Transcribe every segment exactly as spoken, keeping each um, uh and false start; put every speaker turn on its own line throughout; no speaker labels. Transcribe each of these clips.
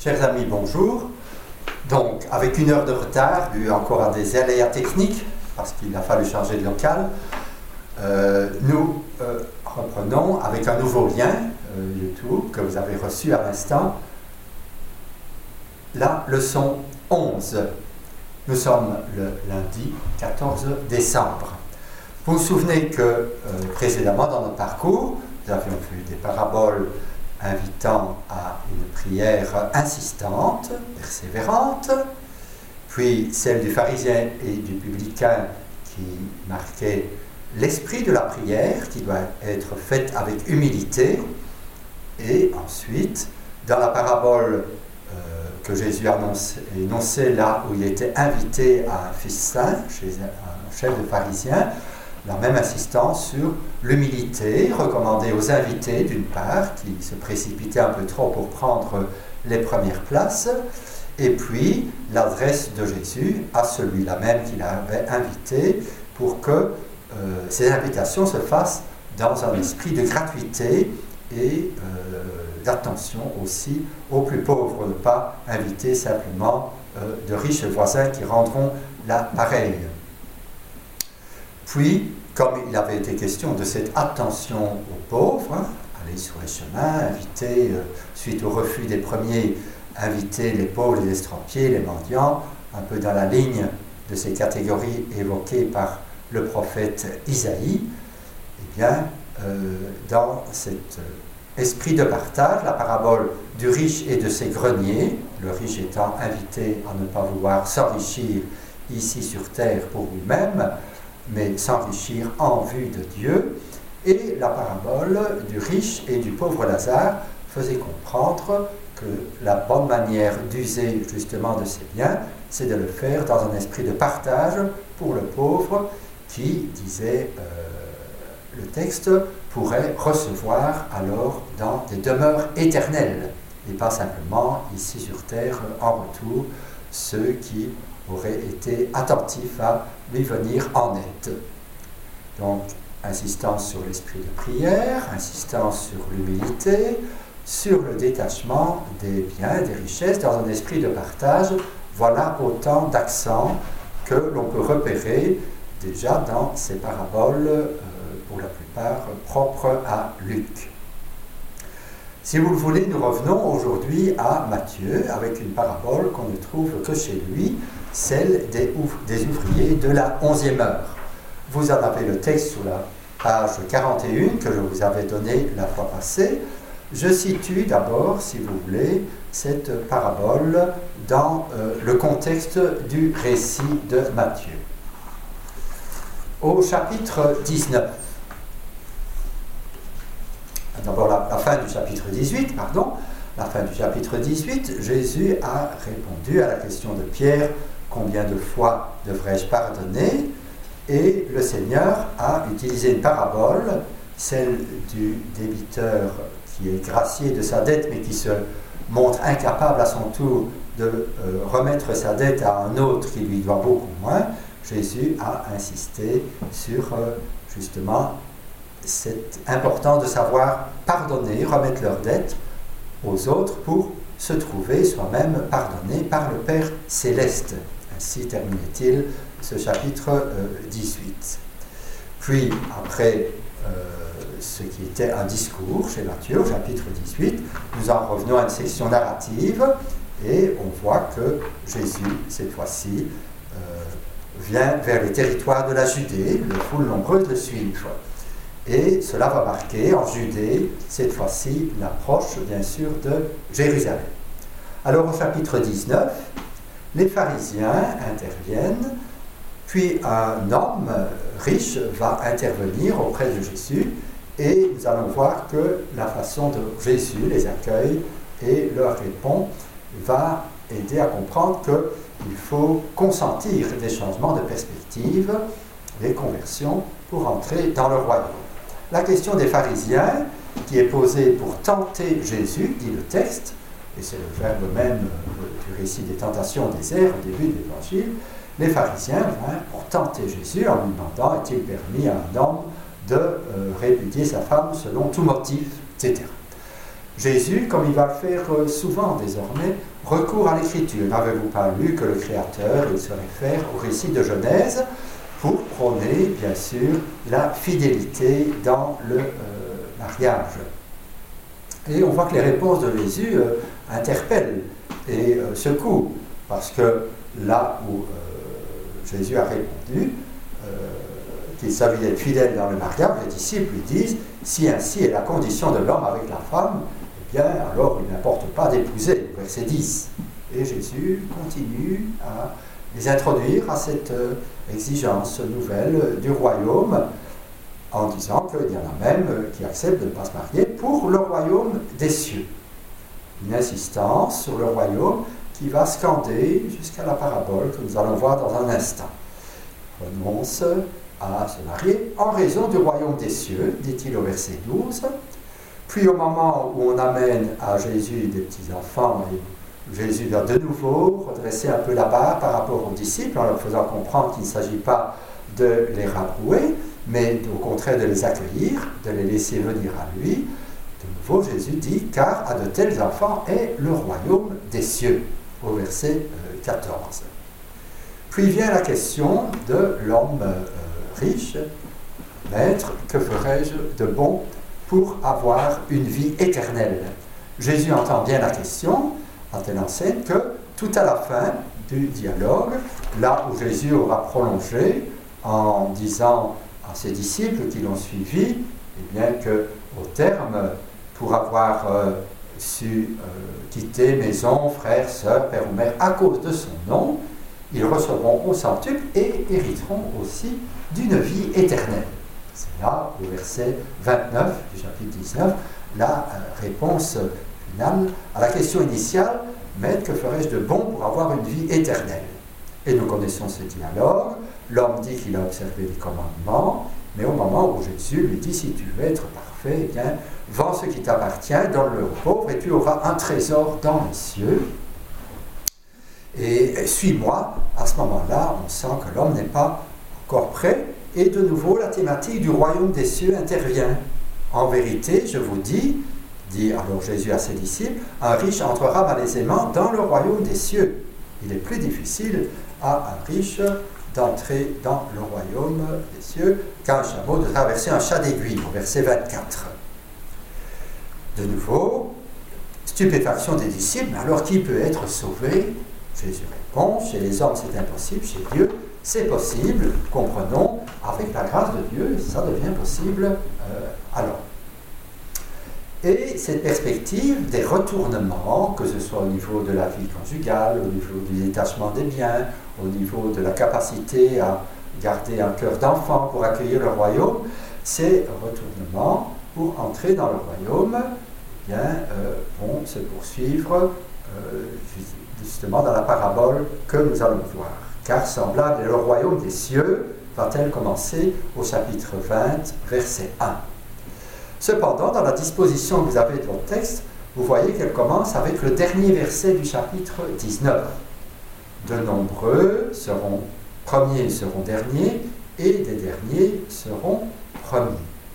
Chers amis, bonjour. Donc, avec une heure de retard, dû encore à des aléas techniques, parce qu'il a fallu changer de local, euh, nous euh, reprenons avec un nouveau lien euh, YouTube que vous avez reçu à l'instant, la leçon onze. Nous sommes le lundi quatorze décembre. Vous vous souvenez que euh, précédemment dans notre parcours, nous avions vu des paraboles invitant à une prière insistante, persévérante, puis celle du pharisien et du publicain qui marquait l'esprit de la prière qui doit être faite avec humilité, et ensuite dans la parabole euh, que Jésus annonce, énonçait là où il était invité à un festin chez un chef de pharisien, la même insistance sur l'humilité recommandée aux invités d'une part, qui se précipitaient un peu trop pour prendre les premières places, et puis l'adresse de Jésus à celui-là même qu'il avait invité pour que euh, ces invitations se fassent dans un esprit de gratuité et euh, d'attention aussi aux plus pauvres, ne pas inviter simplement euh, de riches voisins qui rendront l'appareil. Puis, comme il avait été question de cette attention aux pauvres, hein, aller sur les chemins, inviter, euh, suite au refus des premiers, inviter les pauvres, les estropiés, les mendiants, un peu dans la ligne de ces catégories évoquées par le prophète Isaïe, eh bien, euh, dans cet euh, esprit de partage, la parabole du riche et de ses greniers, le riche étant invité à ne pas vouloir s'enrichir ici sur terre pour lui-même, mais s'enrichir en vue de Dieu, et la parabole du riche et du pauvre Lazare faisait comprendre que la bonne manière d'user justement de ces biens, c'est de le faire dans un esprit de partage pour le pauvre qui, disait euh, le texte, pourrait recevoir alors dans des demeures éternelles, et pas simplement ici sur terre en retour ceux qui auraient été attentifs à lui venir en aide. Donc, insistance sur l'esprit de prière, insistance sur l'humilité, sur le détachement des biens, des richesses, dans un esprit de partage. Voilà autant d'accents que l'on peut repérer déjà dans ces paraboles, euh, pour la plupart propres à Luc. Si vous le voulez, nous revenons aujourd'hui à Matthieu avec une parabole qu'on ne trouve que chez lui, celle des, ouf- des ouvriers de la onzième heure. Vous en avez le texte sur la page quarante et un que je vous avais donné la fois passée. Je situe d'abord, si vous voulez, cette parabole dans euh, le contexte du récit de Matthieu. Au chapitre dix-neuf, d'abord la, la fin du chapitre dix-huit, pardon, la fin du chapitre dix-huit, Jésus a répondu à la question de Pierre, combien de fois devrais-je pardonner? Et le Seigneur a utilisé une parabole, celle du débiteur qui est gracié de sa dette, mais qui se montre incapable à son tour de euh, remettre sa dette à un autre qui lui doit beaucoup moins. Jésus a insisté sur euh, justement c'est important de savoir pardonner, remettre leur dette aux autres pour se trouver soi-même pardonné par le Père Céleste. Ainsi terminait-il ce chapitre euh, dix-huit. Puis, après euh, ce qui était un discours chez Matthieu, au chapitre dix-huit, nous en revenons à une section narrative et on voit que Jésus, cette fois-ci, euh, vient vers les territoires de la Judée, les foules nombreuses le suivent. Et cela va marquer en Judée, cette fois-ci, l'approche, bien sûr, de Jérusalem. Alors, au chapitre dix-neuf, les pharisiens interviennent, puis un homme riche va intervenir auprès de Jésus, et nous allons voir que la façon dont Jésus les accueille et leur répond va aider à comprendre qu'il faut consentir des changements de perspective, des conversions, pour entrer dans le royaume. La question des pharisiens, qui est posée pour tenter Jésus, dit le texte, et c'est le verbe même du récit des tentations au désert, au début de l'Évangile, les pharisiens viennent pour tenter Jésus en lui demandant est-il permis à un homme de euh, répudier sa femme selon tout motif, et cetera. Jésus, comme il va le faire souvent désormais, recourt à l'écriture. N'avez-vous pas lu que le Créateur, il se réfère au récit de Genèse pour prôner, bien sûr, la fidélité dans le euh, mariage. Et on voit que les réponses de Jésus euh, interpellent et euh, secouent, parce que là où euh, Jésus a répondu euh, qu'il s'agit d'être fidèle dans le mariage, les disciples lui disent « Si ainsi est la condition de l'homme avec la femme, eh bien alors il n'importe pas d'épouser », verset dix. Et Jésus continue à les introduire à cette euh, exigence nouvelle du royaume, en disant qu'il y en a même qui acceptent de ne pas se marier pour le royaume des cieux. Une insistance sur le royaume qui va scander jusqu'à la parabole que nous allons voir dans un instant. Renonce à se marier en raison du royaume des cieux, dit-il au verset douze. Puis au moment où on amène à Jésus des petits-enfants, et Jésus va de nouveau redresser un peu la barre par rapport aux disciples, en leur faisant comprendre qu'il ne s'agit pas de les rabrouer, mais au contraire de les accueillir, de les laisser venir à lui. De nouveau, Jésus dit « Car à de tels enfants est le royaume des cieux », au verset quatorze. Puis vient la question de l'homme euh, riche. « Maître, que ferais-je de bon pour avoir une vie éternelle ?» Jésus entend bien la question, à telle enseigne que tout à la fin du dialogue, là où Jésus aura prolongé en disant à ses disciples qui l'ont suivi, eh bien qu'au terme, pour avoir euh, su euh, quitter maison, frères, sœurs, père ou mère, à cause de son nom, ils recevront au centuple et hériteront aussi d'une vie éternelle. C'est là, au verset vingt-neuf du chapitre dix-neuf, la euh, réponse finale à la question initiale, « Maître, que ferais-je de bon pour avoir une vie éternelle ?» Et nous connaissons ce dialogue. L'homme dit qu'il a observé les commandements, mais au moment où Jésus lui dit « Si tu veux être parfait, eh bien, vends ce qui t'appartient, donne-le aux pauvres, et tu auras un trésor dans les cieux. Et suis-moi. » À ce moment-là, on sent que l'homme n'est pas encore prêt. Et de nouveau, la thématique du royaume des cieux intervient. « En vérité, je vous dis, dit alors Jésus à ses disciples, un riche entrera malaisément dans le royaume des cieux. Il est plus difficile à un riche d'entrer dans le royaume des cieux qu'un chameau de traverser un chat d'aiguille, au verset vingt-quatre. De nouveau, stupéfaction des disciples, mais alors qui peut être sauvé? Jésus répond, chez les hommes c'est impossible, chez Dieu c'est possible, comprenons, avec la grâce de Dieu, ça devient possible euh, alors. Et cette perspective des retournements, que ce soit au niveau de la vie conjugale, au niveau du détachement des biens, au niveau de la capacité à garder un cœur d'enfant pour accueillir le royaume, ces retournements pour entrer dans le royaume eh bien, euh, vont se poursuivre euh, justement dans la parabole que nous allons voir. Car semblable est le royaume des cieux, va-t-elle commencer au chapitre vingt, verset un. Cependant, dans la disposition que vous avez de votre texte, vous voyez qu'elle commence avec le dernier verset du chapitre dix-neuf. De nombreux seront premiers seront derniers, et des derniers seront premiers.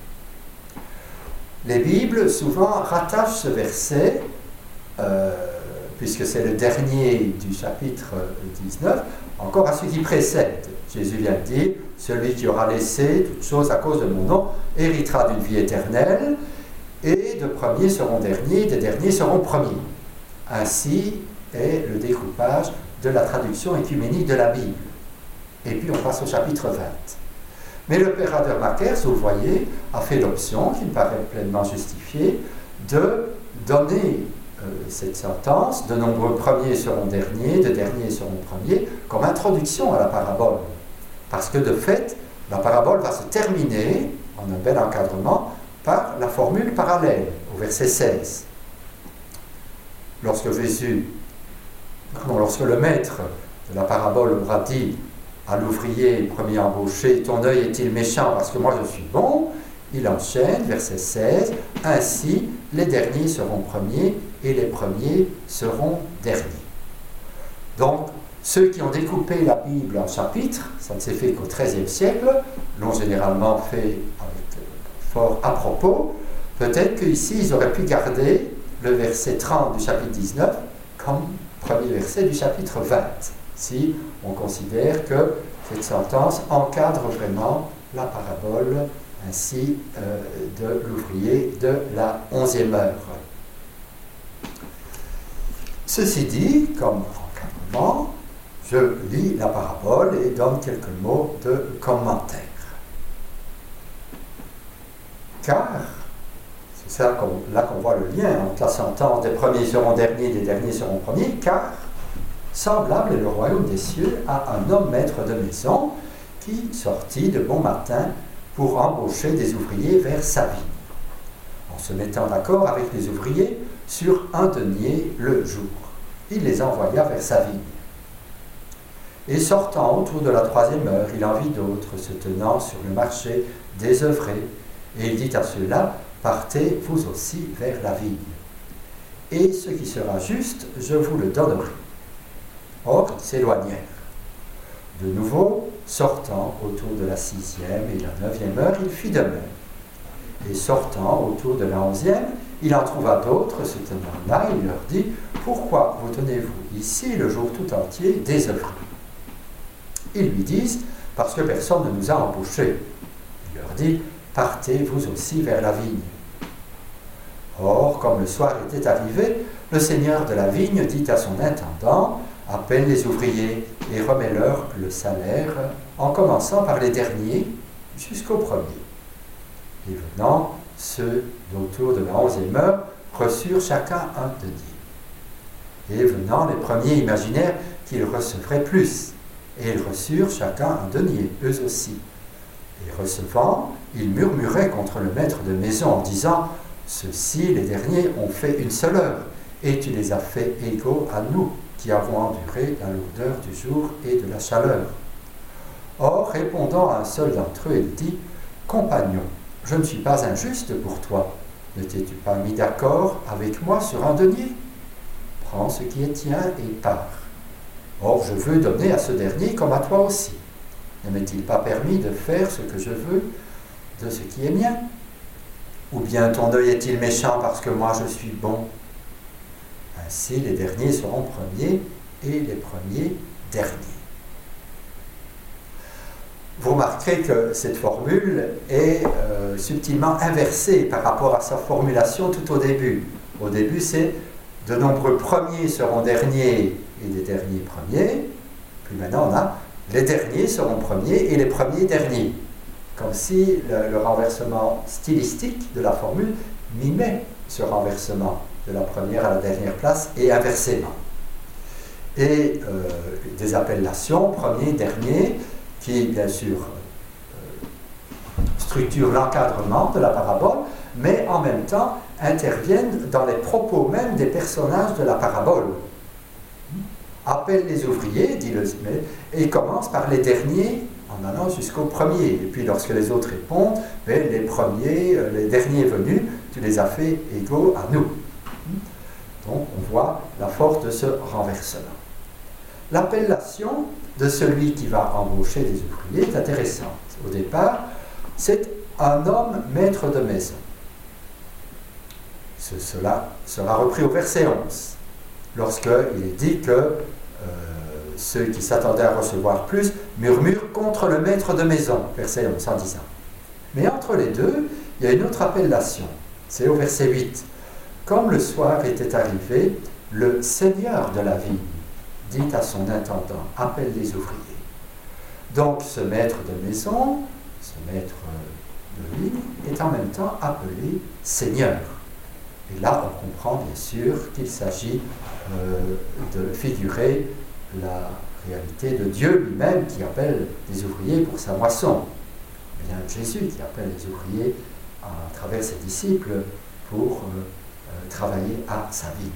Les Bibles souvent rattachent ce verset, euh, puisque c'est le dernier du chapitre dix-neuf, encore à ce qui précède. Jésus vient de dire, celui qui aura laissé toute chose à cause de mon nom héritera d'une vie éternelle, et de premiers seront derniers, des derniers seront premiers. Ainsi est le découpage de la traduction écuménique de la Bible. Et puis on passe au chapitre vingt. Mais le père Radermakers, vous le voyez, a fait l'option, qui me paraît pleinement justifiée, de donner euh, cette sentence, de nombreux premiers seront derniers, de derniers seront premiers, comme introduction à la parabole. Parce que de fait, la parabole va se terminer, en un bel encadrement, par la formule parallèle, au verset seize. Lorsque Jésus, pardon, lorsque le maître de la parabole aura dit à l'ouvrier premier embauché, ton œil est-il méchant parce que moi je suis bon, il enchaîne, verset seize, ainsi les derniers seront premiers et les premiers seront derniers. Donc, ceux qui ont découpé la Bible en chapitres, ça ne s'est fait qu'au treizième siècle, l'ont généralement fait avec fort à propos. Peut-être qu'ici, ils auraient pu garder le verset trente du chapitre dix-neuf comme premier verset du chapitre vingt, si on considère que cette sentence encadre vraiment la parabole ainsi euh, de l'ouvrier de la onzième heure. Ceci dit, comme encadrement, je lis la parabole et donne quelques mots de commentaire. Car, c'est ça qu'on, là qu'on voit le lien entre la sentence des premiers seront derniers, des derniers seront premiers, car semblable est le royaume des cieux à un homme maître de maison qui sortit de bon matin pour embaucher des ouvriers vers sa vigne, en se mettant d'accord avec les ouvriers sur un denier le jour. Il les envoya vers sa vigne. Et sortant autour de la troisième heure, il en vit d'autres se tenant sur le marché désœuvrés, et il dit à ceux-là, partez vous aussi vers la vigne. Et ce qui sera juste, je vous le donnerai. Or, ils s'éloignèrent. De nouveau, sortant autour de la sixième et la neuvième heure, il fit de même. Et sortant autour de la onzième, il en trouva d'autres se tenant là, il leur dit, pourquoi vous tenez-vous ici le jour tout entier désœuvrés? Ils lui disent, parce que personne ne nous a embauchés. Il leur dit, partez vous aussi vers la vigne. Or, comme le soir était arrivé, le seigneur de la vigne dit à son intendant, appelle les ouvriers et remets-leur le salaire, en commençant par les derniers jusqu'au premier. Et venant, ceux d'autour de la onzième heure reçurent chacun un denier. Et venant, les premiers imaginèrent qu'ils recevraient plus, et ils reçurent chacun un denier, eux aussi. Et recevant, ils murmuraient contre le maître de maison en disant, ceux-ci, les derniers, ont fait une seule heure, et tu les as fait égaux à nous, qui avons enduré la lourdeur du jour et de la chaleur. Or, répondant à un seul d'entre eux, il dit, compagnon, je ne suis pas injuste pour toi. Ne t'es-tu pas mis d'accord avec moi sur un denier? Prends ce qui est tien et pars. Or, je veux donner à ce dernier comme à toi aussi. Ne m'est-il pas permis de faire ce que je veux de ce qui est mien? Ou bien ton œil est-il méchant parce que moi je suis bon? Ainsi, les derniers seront premiers et les premiers derniers. Vous remarquerez que cette formule est euh, subtilement inversée par rapport à sa formulation tout au début. Au début, c'est de nombreux premiers seront derniers et des derniers premiers. Puis maintenant, on a les derniers seront premiers et les premiers derniers. Comme si le, le renversement stylistique de la formule mimait ce renversement de la première à la dernière place et inversement. Et euh, des appellations, premier, dernier, qui bien sûr euh, structurent l'encadrement de la parabole, mais en même temps interviennent dans les propos même des personnages de la parabole. Appelle les ouvriers, dit le et commence par les derniers en allant jusqu'au premier. Et puis lorsque les autres répondent, mais les premiers, les derniers venus, tu les as fait égaux à nous. Donc on voit la force de ce renversement. L'appellation de celui qui va embaucher des ouvriers est intéressante. Au départ, c'est un homme maître de maison. Ce, cela sera repris au verset onze, lorsqu'il est dit que euh, ceux qui s'attendaient à recevoir plus murmurent contre le maître de maison, verset onze, en disant. Mais entre les deux, il y a une autre appellation, c'est au verset huit. Comme le soir était arrivé, le seigneur de la vigne dit à son intendant, appelle les ouvriers. Donc ce maître de maison, ce maître de vigne, est en même temps appelé seigneur. Et là, on comprend bien sûr qu'il s'agit euh, de figurer la réalité de Dieu lui-même qui appelle des ouvriers pour sa moisson. Bien Jésus qui appelle les ouvriers à travers ses disciples pour euh, euh, travailler à sa vigne.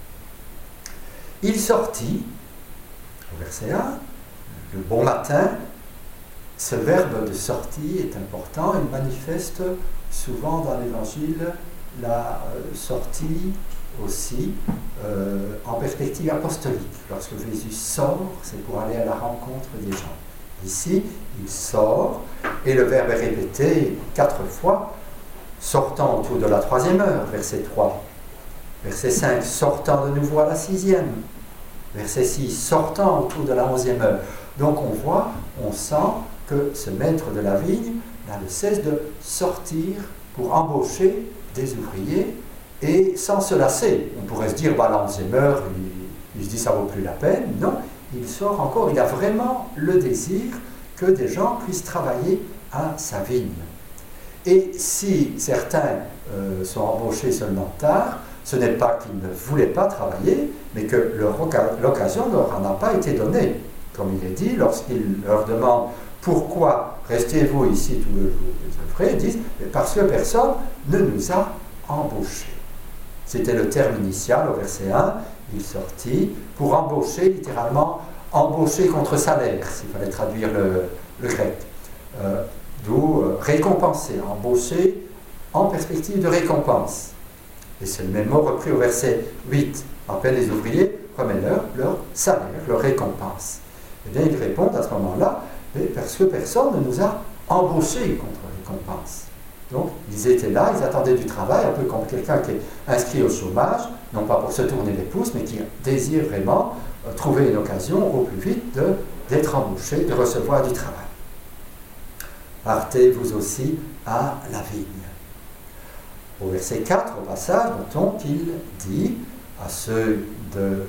Il sortit, au verset un, le bon matin. Ce verbe de sortie est important, il manifeste souvent dans l'Évangile la euh, sortie aussi euh, en perspective apostolique. Lorsque Jésus sort, c'est pour aller à la rencontre des gens. Ici, il sort, et le verbe est répété quatre fois, sortant autour de la troisième heure, verset trois. Verset cinq, sortant de nouveau à la sixième. Verset six, sortant autour de la onzième heure. Donc on voit, on sent que ce maître de la vigne n'a de cesse de sortir pour embaucher des ouvriers et sans se lasser. On pourrait se dire, bah, à la onzième heure, il, il se dit ça vaut plus la peine. Non, il sort encore, il a vraiment le désir que des gens puissent travailler à sa vigne. Et si certains euh, sont embauchés seulement tard, ce n'est pas qu'ils ne voulaient pas travailler, mais que leur, l'occasion ne leur en a pas été donnée. Comme il est dit, lorsqu'il leur demande pourquoi restez-vous ici tous les jours, ils disent parce que personne ne nous a embauchés. C'était le terme initial au verset un, il sortit pour embaucher, littéralement embaucher contre salaire, s'il fallait traduire le, le grec. Euh, D'où euh, récompenser, embaucher en perspective de récompense. Et c'est le même mot repris au verset huit. Appelle les ouvriers, remets-leur leur salaire, leur récompense. Eh bien, ils répondent à ce moment-là, parce que personne ne nous a embauchés contre récompense. Donc, ils étaient là, ils attendaient du travail, un peu comme quelqu'un qui est inscrit au chômage, non pas pour se tourner les pouces, mais qui désire vraiment euh, trouver une occasion au plus vite de, d'être embauché, de recevoir du travail. Partez vous aussi à la vigne. Au verset quatre, au passage, notons qu'il dit à ceux de euh,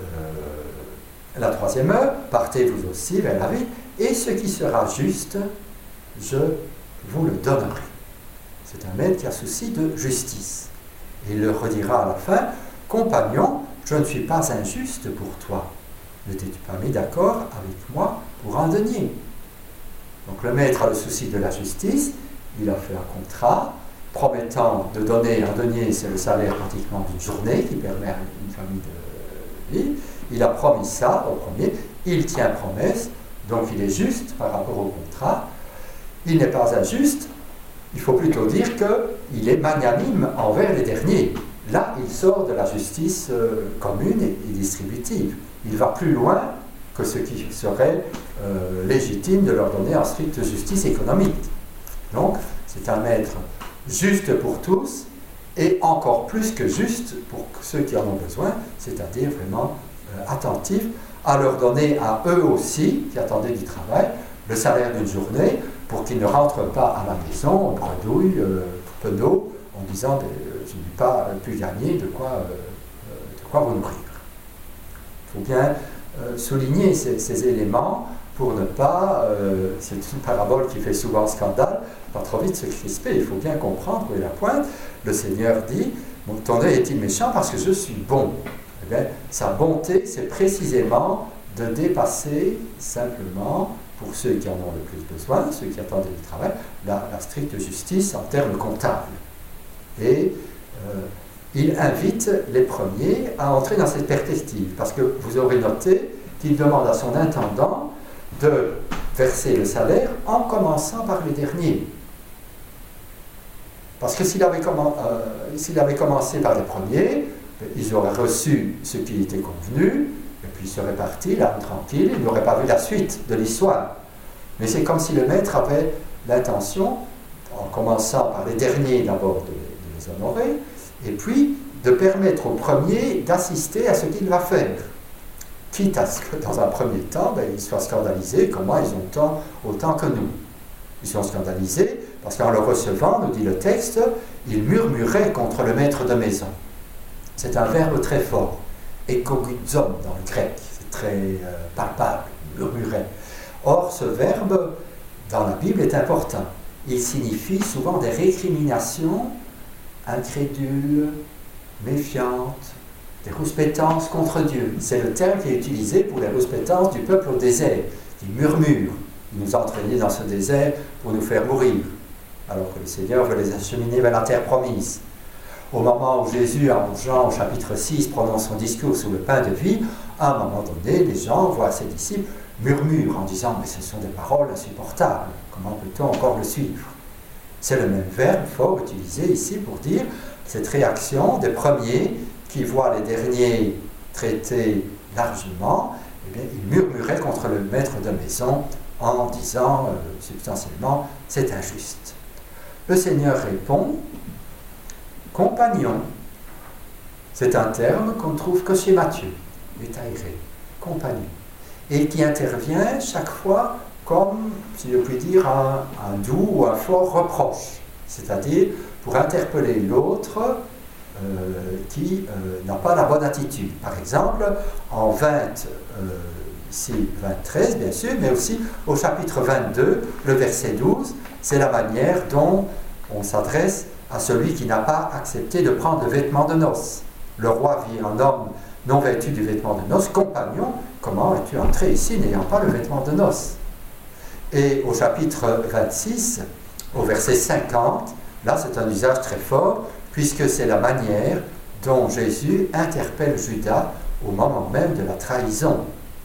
la troisième heure, partez vous aussi vers la vigne, et ce qui sera juste, je vous le donnerai. C'est un maître qui a souci de justice. Et il le redira à la fin, compagnon, je ne suis pas injuste pour toi. Ne t'es-tu pas mis d'accord avec moi pour un denier? Donc le maître a le souci de la justice, il a fait un contrat promettant de donner un denier, c'est le salaire pratiquement d'une journée qui permet à une famille de vivre. Il a promis ça au premier, il tient promesse, donc il est juste par rapport au contrat. Il n'est pas injuste, il faut plutôt dire qu'il est magnanime envers les derniers. Là, il sort de la justice euh, commune et, et distributive. Il va plus loin que ce qui serait euh, légitime de leur donner en stricte justice économique. Donc, c'est un maître juste pour tous et encore plus que juste pour ceux qui en ont besoin, c'est-à-dire vraiment euh, attentif à leur donner à eux aussi, qui attendaient du travail, le salaire d'une journée pour qu'ils ne rentrent pas à la maison en bredouille, euh, penaud, en disant euh, je n'ai pas pu gagner de quoi, euh, de quoi vous nourrir. Il faut bien euh, souligner ces, ces éléments pour ne pas, euh, c'est une parabole qui fait souvent scandale, pas trop vite se crisper, il faut bien comprendre où est la pointe. Le Seigneur dit, mon ton œil est-il méchant parce que je suis bon? Eh bien, sa bonté, c'est précisément de dépasser simplement, pour ceux qui en ont le plus besoin, ceux qui attendent du travail, la, la stricte justice en termes comptables. Et euh, il invite les premiers à entrer dans cette perspective, parce que vous aurez noté qu'il demande à son intendant de verser le salaire en commençant par les derniers. Parce que s'il avait, commen- euh, s'il avait commencé par les premiers, ils auraient reçu ce qui était convenu, et puis ils seraient partis, là, tranquilles, ils n'auraient pas vu la suite de l'histoire. Mais c'est comme si le maître avait l'intention, en commençant par les derniers d'abord, de, de les honorer, et puis de permettre aux premiers d'assister à ce qu'il va faire. Quitte à ce que, dans un premier temps, ben, ils soient scandalisés, comment ils ont tant, autant que nous. Ils sont scandalisés parce qu'en le recevant, nous dit le texte, ils murmuraient contre le maître de maison. C'est un verbe très fort, ekoguzon dans le grec, c'est très euh, palpable, murmurer. Or, ce verbe, dans la Bible, est important. Il signifie souvent des récriminations incrédules, méfiantes, des rouspétances contre Dieu. C'est le terme qui est utilisé pour les rouspétances du peuple au désert, qui murmure. Il nous a entraînés dans ce désert pour nous faire mourir, alors que le Seigneur veut les acheminer vers la terre promise. Au moment où Jésus, en Jean au chapitre six, prononce son discours sur le pain de vie, à un moment donné, les gens voient ses disciples murmurent en disant « mais ce sont des paroles insupportables, comment peut-on encore le suivre ?» C'est le même verbe fort utilisé ici pour dire cette réaction des premiers qui voient les derniers traités largement, eh bien, ils murmuraient contre le maître de maison en disant euh, substantiellement « c'est injuste ». Le Seigneur répond « Compagnon, C'est un terme qu'on ne trouve que chez Matthieu, métairé, compagnon, et qui intervient chaque fois comme, si je puis dire, un, un doux ou un fort reproche, c'est-à-dire pour interpeller l'autre euh, qui euh, n'a pas la bonne attitude. Par exemple, en vingt, euh, ici vingt, treize bien sûr, mais aussi au chapitre vingt-deux, le verset douze, c'est la manière dont on s'adresse à celui qui n'a pas accepté de prendre le vêtement de noces. Le roi vit un homme non vêtu du vêtement de noces, compagnon, comment es-tu entré ici n'ayant pas le vêtement de noces? Et au chapitre vingt-six, au verset cinquante, là c'est un usage très fort, puisque c'est la manière dont Jésus interpelle Judas au moment même de la trahison.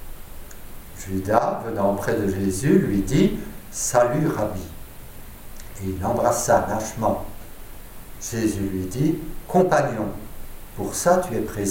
Judas, venant auprès de Jésus, lui dit « Salut, Rabbi !» Et il l'embrassa lâchement. Jésus lui dit « Compagnon, pour ça tu es présent. »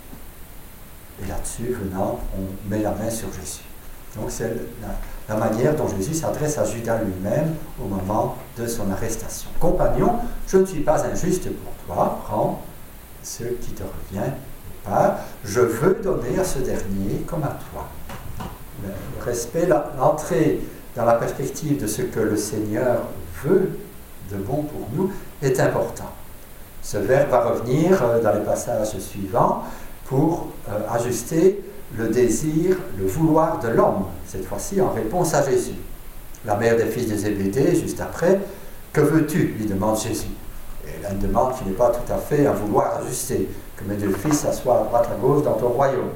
Et là-dessus, venant, on met la main sur Jésus. Donc c'est la, la manière dont Jésus s'adresse à Judas lui-même au moment de son arrestation. « Compagnon, je ne suis pas injuste pour toi, prends ce qui te revient au part. Je veux donner à ce dernier comme à toi. » Le respect, l'entrée dans la perspective de ce que le Seigneur veut de bon pour nous est important. Ce verbe va revenir dans les passages suivants pour euh, ajuster le désir, le vouloir de l'homme, cette fois-ci en réponse à Jésus. La mère des fils de Zébédée, juste après, « Que veux-tu » lui demande Jésus. Et elle a une demande qui n'est pas tout à fait un vouloir ajusté, que mes deux fils s'assoient à droite à gauche dans ton royaume.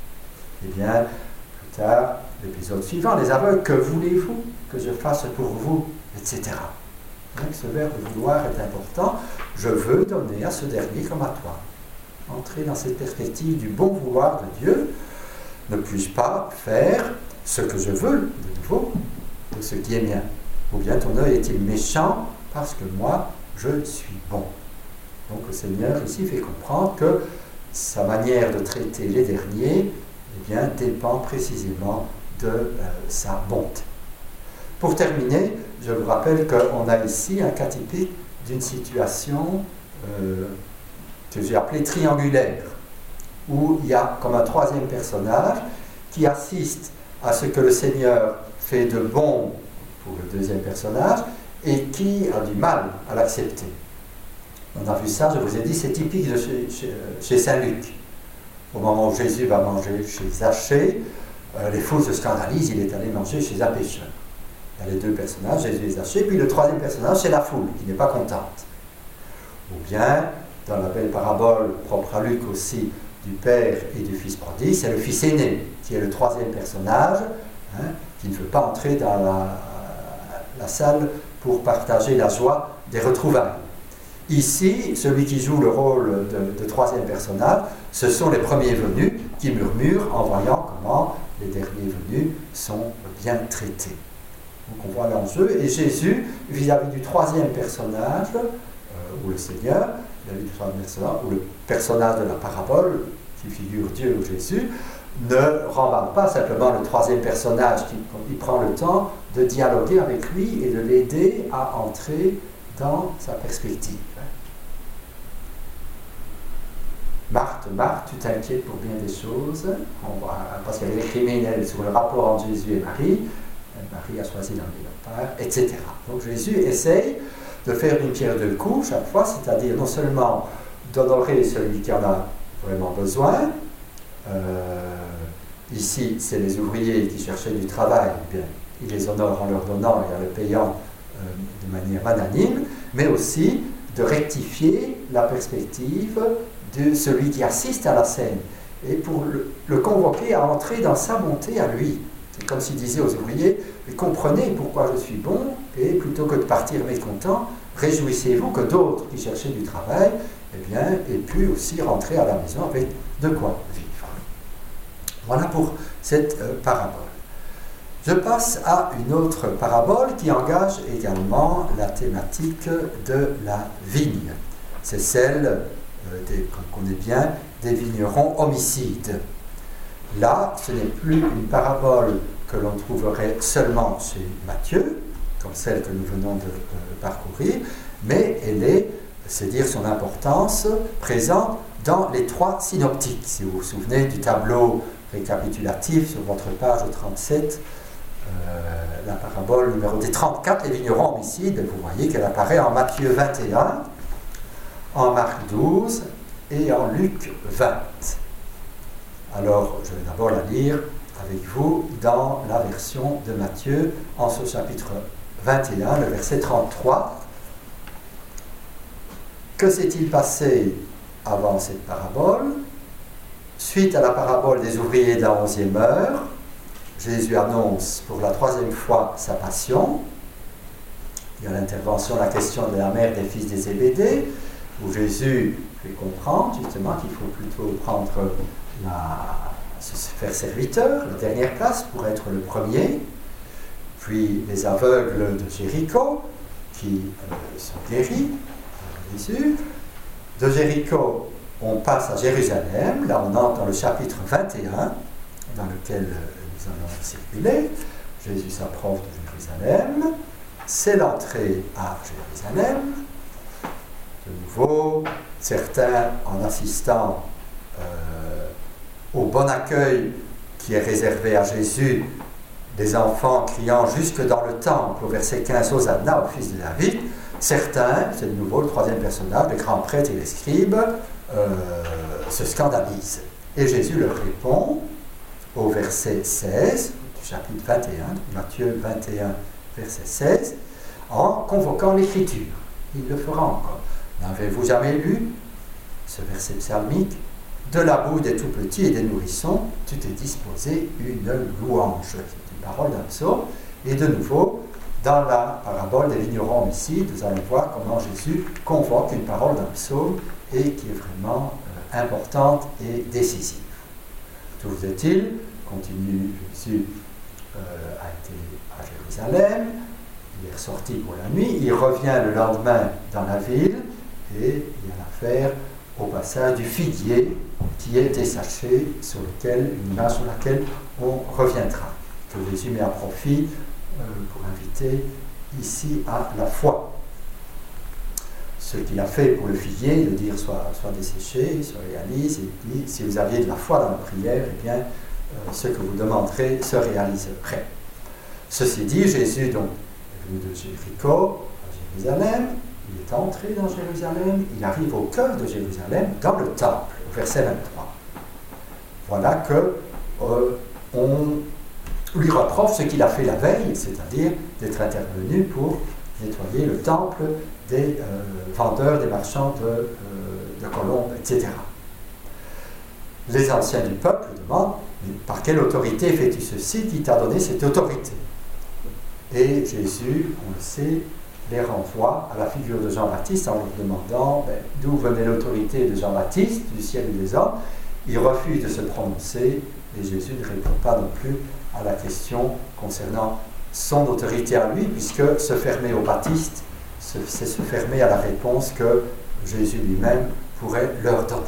Eh bien, plus tard, l'épisode suivant, les aveugles, « Que voulez-vous que je fasse pour vous » et cetera. Donc ce verbe « vouloir » est important. Je veux donner à ce dernier comme à toi. Entrer dans cette perspective du bon vouloir de Dieu. Ne puis-je pas faire ce que je veux, de nouveau, de ce qui est mien? Ou bien ton œil est-il méchant parce que moi, je suis bon? Donc le Seigneur ici fait comprendre que sa manière de traiter les derniers eh bien, dépend précisément de euh, sa bonté. Pour terminer, je vous rappelle qu'on a ici un cas typique d'une situation euh, que j'ai appelée triangulaire, où il y a comme un troisième personnage qui assiste à ce que le Seigneur fait de bon pour le deuxième personnage et qui a du mal à l'accepter. On a vu ça, je vous ai dit, c'est typique de chez, chez, chez Saint Luc. Au moment où Jésus va manger chez Zachée, euh, les foules se scandalisent, il est allé manger chez un pécheur. Il y a les deux personnages, Jésus et Zachée, puis le troisième personnage, c'est la foule, qui n'est pas contente. Ou bien, dans la belle parabole propre à Luc aussi, du père et du fils prodigue, c'est le fils aîné, qui est le troisième personnage, hein, qui ne veut pas entrer dans la, la salle pour partager la joie des retrouvailles. Ici, celui qui joue le rôle de, de troisième personnage, ce sont les premiers venus qui murmurent en voyant comment les derniers venus sont bien traités. Donc on voit l'enjeu, et Jésus, vis-à-vis du troisième personnage, euh, ou le Seigneur, vis-à-vis du troisième personnage, ou le personnage de la parabole, qui figure Dieu ou Jésus, ne rembarre pas simplement le troisième personnage, qui il prend le temps de dialoguer avec lui et de l'aider à entrer dans sa perspective. Marthe, Marthe, tu t'inquiètes pour bien des choses, on voit, parce qu'il y a des criminels sur le rapport entre Jésus et Marie, Marie a choisi dans le père, et cetera. Donc Jésus essaye de faire une pierre deux coups chaque fois, c'est-à-dire non seulement d'honorer celui qui en a vraiment besoin, euh, ici c'est les ouvriers qui cherchaient du travail, eh bien, il les honore en leur donnant et en les payant euh, de manière magnanime, mais aussi de rectifier la perspective de celui qui assiste à la scène et pour le, le convoquer à entrer dans sa bonté à lui. C'est comme s'il disait aux ouvriers, comprenez pourquoi je suis bon, et plutôt que de partir mécontent, réjouissez-vous que d'autres qui cherchaient du travail eh bien, aient pu aussi rentrer à la maison avec de quoi vivre. Voilà pour cette euh, parabole. Je passe à une autre parabole qui engage également la thématique de la vigne. C'est celle, euh, des, qu'on connaît bien, des vignerons homicides. Là, ce n'est plus une parabole que l'on trouverait seulement chez Matthieu, comme celle que nous venons de euh, parcourir, mais elle est c'est dire son importance, présente dans les trois synoptiques. Si vous vous souvenez du tableau récapitulatif sur votre page trente-sept, euh, la parabole numéro des trente-quatre, les vignerons homicides, vous voyez qu'elle apparaît en Matthieu vingt et un, en Marc douze et en Luc vingt. Alors, je vais d'abord la lire avec vous dans la version de Matthieu, en ce chapitre vingt et un, le verset trente-trois. Que s'est-il passé avant cette parabole? Suite à la parabole des ouvriers de la onzième heure, Jésus annonce pour la troisième fois sa passion. Il y a l'intervention, la question de la mère des fils des Zébédée, où Jésus fait comprendre justement qu'il faut plutôt prendre la, se faire serviteur, la dernière place pour être le premier. Puis les aveugles de Jéricho qui euh, sont guéris par Jésus. De Jéricho, on passe à Jérusalem. Là, on entre dans le chapitre vingt et un, dans lequel nous allons circuler. Jésus s'approche de Jérusalem. C'est l'entrée à Jérusalem. De nouveau, certains, en assistant euh, au bon accueil qui est réservé à Jésus, des enfants criant jusque dans le temple, au verset quinze, Hosanna au fils de David, certains, c'est de nouveau le troisième personnage, les grands prêtres et les scribes, euh, se scandalisent. Et Jésus leur répond au verset seize du chapitre vingt et un, Matthieu vingt et un, verset seize, en convoquant l'Écriture. Il le fera encore. N'avez-vous jamais lu ce verset psalmique? De la boue des tout-petits et des nourrissons, tu t'es disposé une louange. C'est une parole d'un psaume. Et de nouveau, dans la parabole des vignerons homicides, nous allons voir comment Jésus convoque une parole d'un psaume et qui est vraiment euh, importante et décisive. Toujours est-il, continue, Jésus euh, a été à Jérusalem, il est ressorti pour la nuit, il revient le lendemain dans la ville et il y a l'affaire au passage du figuier qui est desséché, sur lequel, une image sur laquelle on reviendra, que Jésus met à profit euh, pour inviter ici à la foi. Ce qu'il a fait pour le figuier, de dire soit, soit desséché, se réalise, et il dit, si vous aviez de la foi dans la prière, eh bien, euh, ce que vous demanderez se réaliserait. Ceci dit, Jésus donc, est venu de Jéricho à Jérusalem. Il est entré dans Jérusalem, il arrive au cœur de Jérusalem, dans le temple, au verset vingt-trois. Voilà que euh, on lui reproche ce qu'il a fait la veille, c'est-à-dire d'être intervenu pour nettoyer le temple des euh, vendeurs, des marchands de, euh, de colombes, et cetera. Les anciens du peuple demandent, mais par quelle autorité fais-tu ceci? Qui t'a donné cette autorité? Et Jésus, on le sait, les renvoie à la figure de Jean-Baptiste en leur demandant ben, d'où venait l'autorité de Jean-Baptiste, du ciel ou des hommes. Il refuse de se prononcer et Jésus ne répond pas non plus à la question concernant son autorité à lui, puisque se fermer au Baptiste, c'est se fermer à la réponse que Jésus lui-même pourrait leur donner.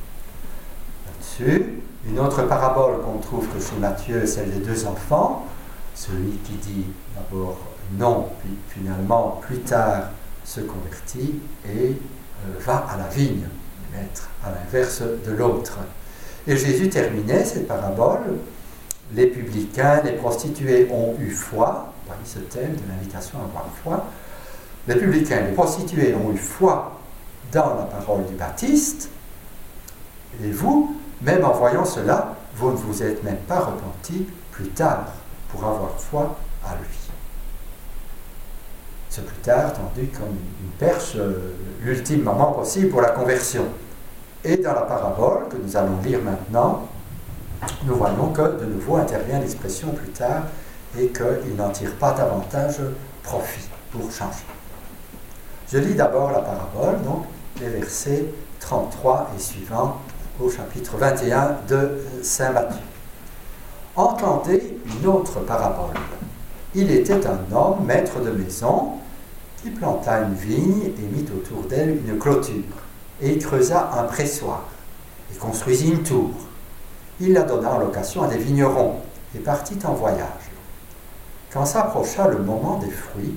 Là-dessus, une autre parabole qu'on trouve que chez Matthieu, celle des deux enfants, celui qui dit d'abord non, puis finalement, plus tard, se convertit et euh, va à la vigne, être à l'inverse de l'autre. Et Jésus terminait cette parabole, les publicains, les prostituées ont eu foi, voyez ce thème de l'invitation à avoir foi, les publicains, les prostituées ont eu foi dans la parole du Baptiste, et vous, même en voyant cela, vous ne vous êtes même pas repentis plus tard pour avoir foi à lui. Ce plus tard, tendu comme une perche, euh, l'ultime moment possible pour la conversion. Et dans la parabole que nous allons lire maintenant, nous voyons que de nouveau intervient l'expression plus tard et qu'il n'en tire pas davantage profit pour changer. Je lis d'abord la parabole, donc les versets trente-trois et suivants au chapitre vingt et un de saint Matthieu. Entendez une autre parabole. Il était un homme, maître de maison, qui planta une vigne et mit autour d'elle une clôture, et il creusa un pressoir, et construisit une tour. Il la donna en location à des vignerons, et partit en voyage. Quand s'approcha le moment des fruits,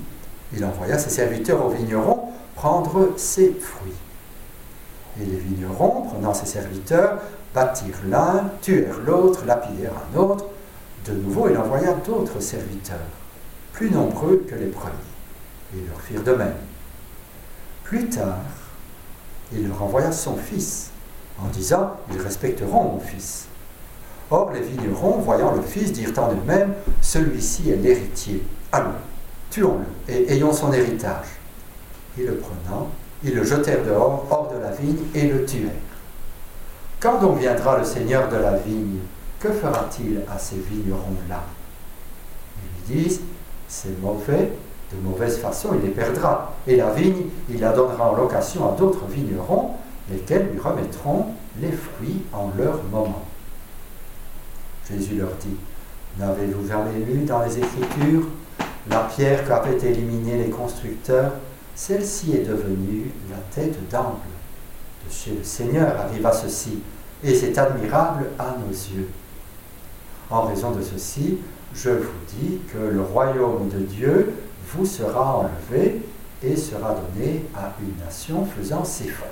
il envoya ses serviteurs aux vignerons prendre ses fruits. Et les vignerons, prenant ses serviteurs, battirent l'un, tuèrent l'autre, lapidèrent un autre. De nouveau, il envoya d'autres serviteurs, plus nombreux que les premiers, et ils leur firent de même. Plus tard, il leur envoya son fils, en disant « Ils respecteront mon fils ». Or, les vignerons, voyant le fils, dirent en eux-mêmes « Celui-ci est l'héritier, allons, tuons-le, et ayons son héritage. » Et le prenant, ils le jetèrent dehors, hors de la vigne, et le tuèrent. Quand donc viendra le Seigneur de la vigne, que fera-t-il à ces vignerons-là? Ils lui disent, c'est mauvais, de mauvaise façon, il les perdra. Et la vigne, il la donnera en location à d'autres vignerons, lesquels lui remettront les fruits en leur moment. Jésus leur dit, n'avez-vous jamais lu dans les Écritures la pierre qu'avaient éliminée les constructeurs? Celle-ci est devenue la tête d'angle. De chez le Seigneur arriva ceci, et c'est admirable à nos yeux. En raison de ceci, je vous dis que le royaume de Dieu vous sera enlevé et sera donné à une nation faisant ses fruits.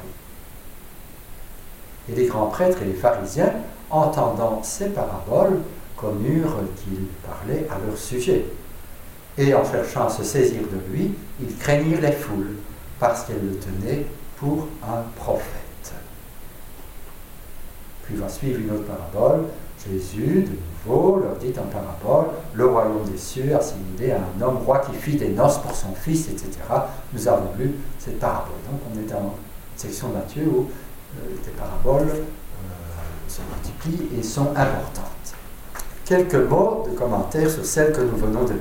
Et les grands prêtres et les pharisiens, entendant ces paraboles, connurent qu'il parlait à leur sujet. Et en cherchant à se saisir de lui, ils craignirent les foules, parce qu'elles le tenaient pour un prophète. Puis va suivre une autre parabole. Jésus, de nouveau, leur dit en parabole, le royaume des cieux assimilé à un homme roi qui fit des noces pour son fils, et cetera. Nous avons lu cette parabole. Donc on est dans une section de Matthieu où euh, les paraboles euh, se multiplient et sont importantes. Quelques mots de commentaire sur celle que nous venons de lire.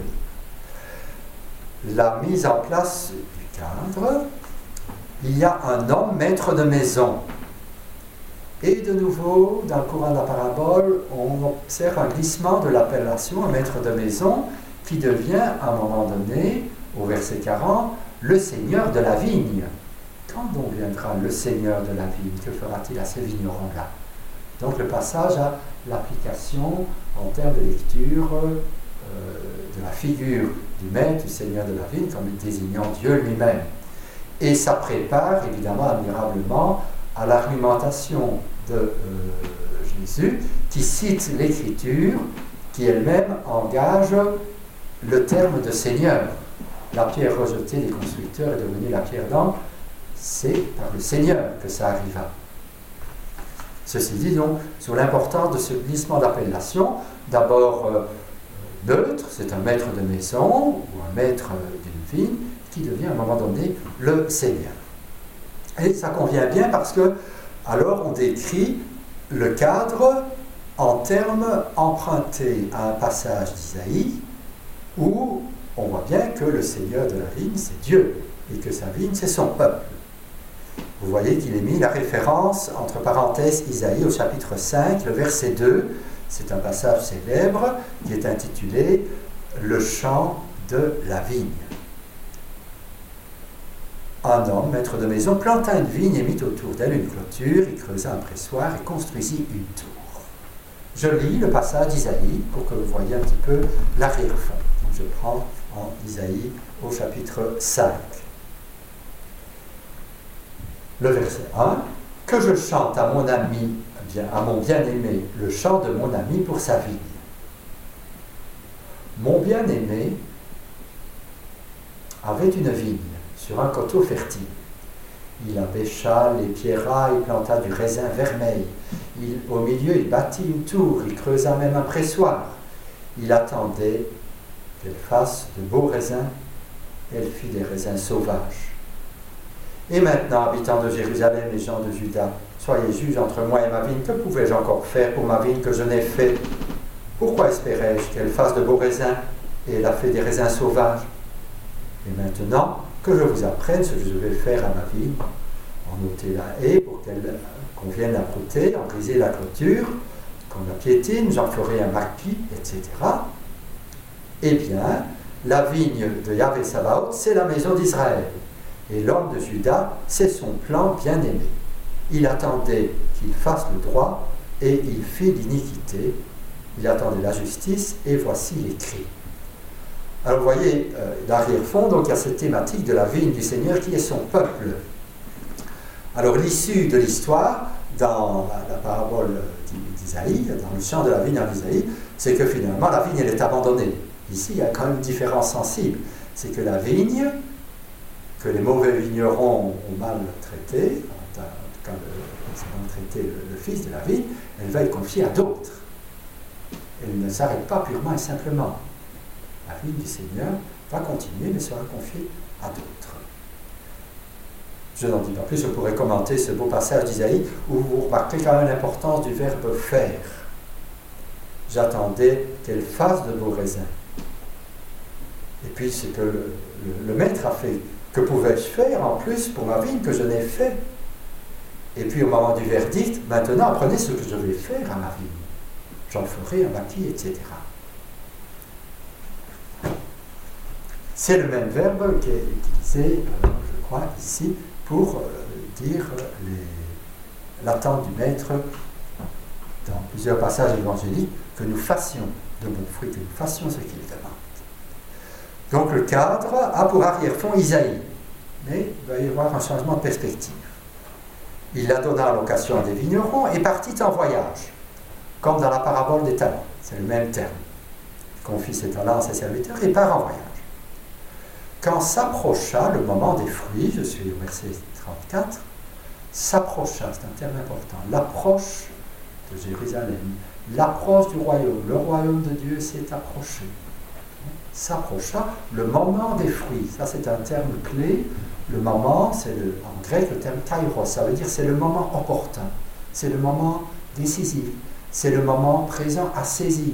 La mise en place du cadre, il y a un homme maître de maison. Et de nouveau, dans le courant de la parabole, on observe un glissement de l'appellation un maître de maison qui devient, à un moment donné, au verset quarante, le seigneur de la vigne. Quand donc viendra le seigneur de la vigne? Que fera-t-il à ces vignerons-là? Donc le passage a l'application en termes de lecture euh, de la figure du maître, du seigneur de la vigne, comme désignant Dieu lui-même. Et ça prépare évidemment admirablement à l'argumentation de euh, Jésus, qui cite l'Écriture, qui elle-même engage le terme de Seigneur. La pierre rejetée des constructeurs est devenue la pierre d'angle, c'est par le Seigneur que ça arriva. Ceci dit donc sur l'importance de ce glissement d'appellation, d'abord euh, neutre, c'est un maître de maison ou un maître d'une vigne, qui devient à un moment donné le Seigneur. Et ça convient bien parce que, alors on décrit le cadre en termes empruntés à un passage d'Isaïe où on voit bien que le Seigneur de la vigne, c'est Dieu, et que sa vigne, c'est son peuple. Vous voyez qu'il est mis la référence, entre parenthèses, Isaïe au chapitre cinq, le verset deux, c'est un passage célèbre qui est intitulé « Le chant de la vigne ». Un homme, maître de maison, planta une vigne et mit autour d'elle une clôture, il creusa un pressoir et construisit une tour. Je lis le passage d'Isaïe pour que vous voyez un petit peu l'arrière-fond. Je prends en Isaïe au chapitre cinq. Le verset un. « Que je chante à mon ami, à mon bien-aimé, le chant de mon ami pour sa vigne. Mon bien-aimé avait une vigne sur un coteau fertile. Il abêcha les pierras et planta du raisin vermeil. Il, au milieu, il bâtit une tour, il creusa même un pressoir. Il attendait qu'elle fasse de beaux raisins. Elle fit des raisins sauvages. Et maintenant, habitants de Jérusalem et gens de Juda, soyez juges entre moi et ma vigne. Que pouvais-je encore faire pour ma vigne que je n'ai fait? Pourquoi espérais-je qu'elle fasse de beaux raisins et elle a fait des raisins sauvages? Et maintenant, que je vous apprenne ce que je vais faire à ma vigne, en ôter la haie pour qu'elle, qu'on vienne la brouter, en briser la clôture, qu'on la piétine, j'en ferai un maquis, et cetera. Eh bien, la vigne de Yahvé Sabaoth, c'est la maison d'Israël. Et l'homme de Juda, c'est son plan bien-aimé. Il attendait qu'il fasse le droit, et il fit l'iniquité. Il attendait la justice, et voici les cris. Alors vous voyez, euh, l'arrière-fond, donc il y a cette thématique de la vigne du Seigneur qui est son peuple. Alors l'issue de l'histoire, dans la, la parabole d'Isaïe, dans le chant de la vigne en Isaïe, c'est que finalement la vigne elle est abandonnée. Ici il y a quand même une différence sensible. C'est que la vigne, que les mauvais vignerons ont mal traitée, en tout cas ils ont traité le, le fils de la vigne, elle va être confiée à d'autres. Elle ne s'arrête pas purement et simplement. La vigne du Seigneur va continuer, mais sera confiée à d'autres. Je n'en dis pas plus, je pourrais commenter ce beau passage d'Isaïe où vous remarquez quand même l'importance du verbe faire. J'attendais qu'elle fasse de beaux raisins. Et puis ce que le, le, le maître a fait. Que pouvais-je faire en plus pour ma vigne que je n'ai fait? Et puis au moment du verdict, maintenant apprenez ce que je vais faire à ma vigne. J'en ferai un maquis, et cetera. C'est le même verbe qui est utilisé, euh, je crois, ici, pour euh, dire les, l'attente du maître dans plusieurs passages évangéliques, que nous fassions de bons fruits, que nous fassions ce qu'il demande. Donc le cadre a pour arrière-fond Isaïe, mais il va y avoir un changement de perspective. Il la donna à location à des vignerons et partit en voyage, comme dans la parabole des talents, c'est le même terme. Il confie ses talents à ses serviteurs et part en voyage. Quand s'approcha le moment des fruits, je suis au verset trente-quatre, s'approcha, c'est un terme important, l'approche de Jérusalem, l'approche du royaume, le royaume de Dieu s'est approché. S'approcha le moment des fruits, ça c'est un terme clé. Le moment, c'est le, en grec le terme kairos, ça veut dire c'est le moment opportun, c'est le moment décisif, c'est le moment présent à saisir.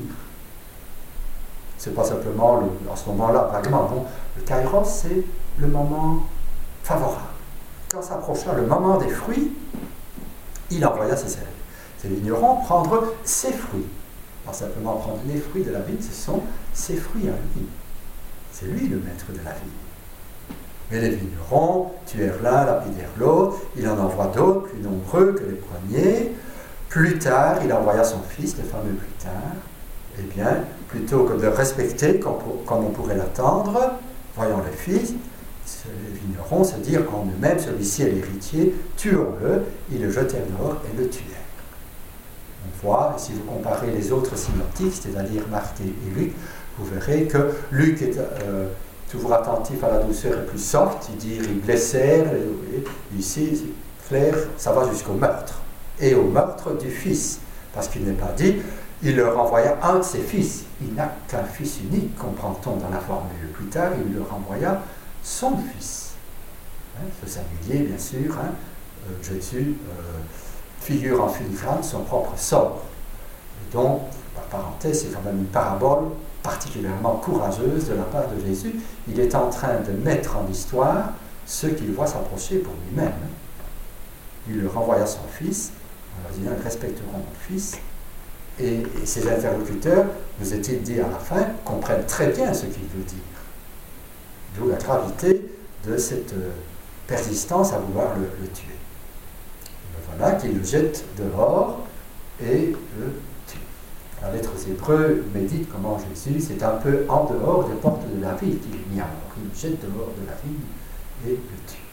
C'est pas simplement le, en ce moment-là, vaguement, non. Le kairos, c'est le moment favorable. Quand s'approcha le moment des fruits, il envoya ses serviteurs, ses vignerons, prendre ses fruits. Pas simplement prendre les fruits de la vigne, ce sont ses fruits à lui. C'est lui le maître de la vigne. Mais les vignerons tuèrent l'un, lapidèrent l'autre, il en envoie d'autres, plus nombreux que les premiers. Plus tard, il envoya son fils, le fameux plus tard. Eh bien, plutôt que de respecter, comme, comme on pourrait l'attendre, voyant le fils, les vignerons se dirent en eux-mêmes, celui-ci est l'héritier, tuons-le, ils le jetèrent dehors et le tuèrent. On voit, si vous comparez les autres synoptiques, c'est-à-dire Marc et Luc, vous verrez que Luc est euh, toujours attentif à la douceur et plus soft, il dit ils blessèrent, et ici, c'est clair, ça va jusqu'au meurtre, et au meurtre du fils, parce qu'il n'est pas dit, il leur envoya un de ses fils, il n'a qu'un fils unique, comprend-on dans la formule. Plus tard, il leur envoya son fils, hein, ce singulier bien sûr, hein, euh, Jésus euh, figure en filigrane son propre sort, et donc, par parenthèse, c'est quand même une parabole particulièrement courageuse de la part de Jésus. Il est en train de mettre en histoire ce qu'il voit s'approcher pour lui-même. Il leur envoya son fils, en leur disant, ils respecteront mon fils, et, et ses interlocuteurs, nous est-il dit à la fin, comprennent très bien ce qu'il veut dire. D'où la gravité de cette euh, persistance à vouloir le, le tuer. Et voilà qu'il le jette dehors et le tue. La lettre aux Hébreux médite comment Jésus, c'est un peu en dehors des portes de la ville qu'il est mis à mort. Il le jette dehors de la ville et le tue.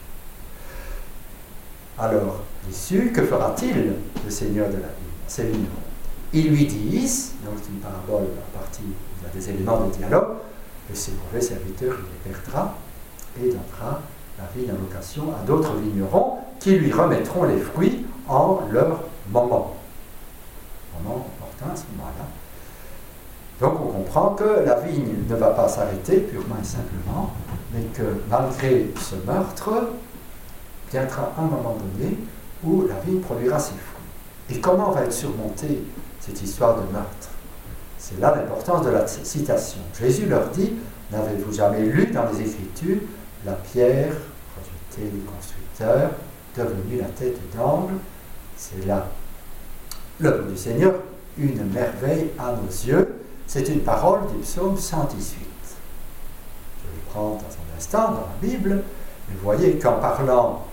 Alors, l'issue, que fera-t-il le Seigneur de la ville? C'est vignerons. Ils lui disent, donc c'est une parabole en partie, il y a des éléments de dialogue, que ces mauvais serviteurs, il les perdra et donnera la vigne en location à d'autres vignerons qui lui remettront les fruits en leur moment. Moment opportun à ce moment-là. Donc on comprend que la vigne ne va pas s'arrêter purement et simplement, mais que malgré ce meurtre, viendra un moment donné où la vigne produira ses fruits. Et comment va être surmontée cette histoire de meurtre? C'est là l'importance de la citation. Jésus leur dit, n'avez-vous jamais lu dans les Écritures la pierre rejetée des constructeurs, devenue la tête d'angle? C'est là l'œuvre du Seigneur, une merveille à nos yeux. C'est une parole du psaume cent dix-huit. Je vais le prendre dans un instant dans la Bible. Et vous voyez qu'en parlant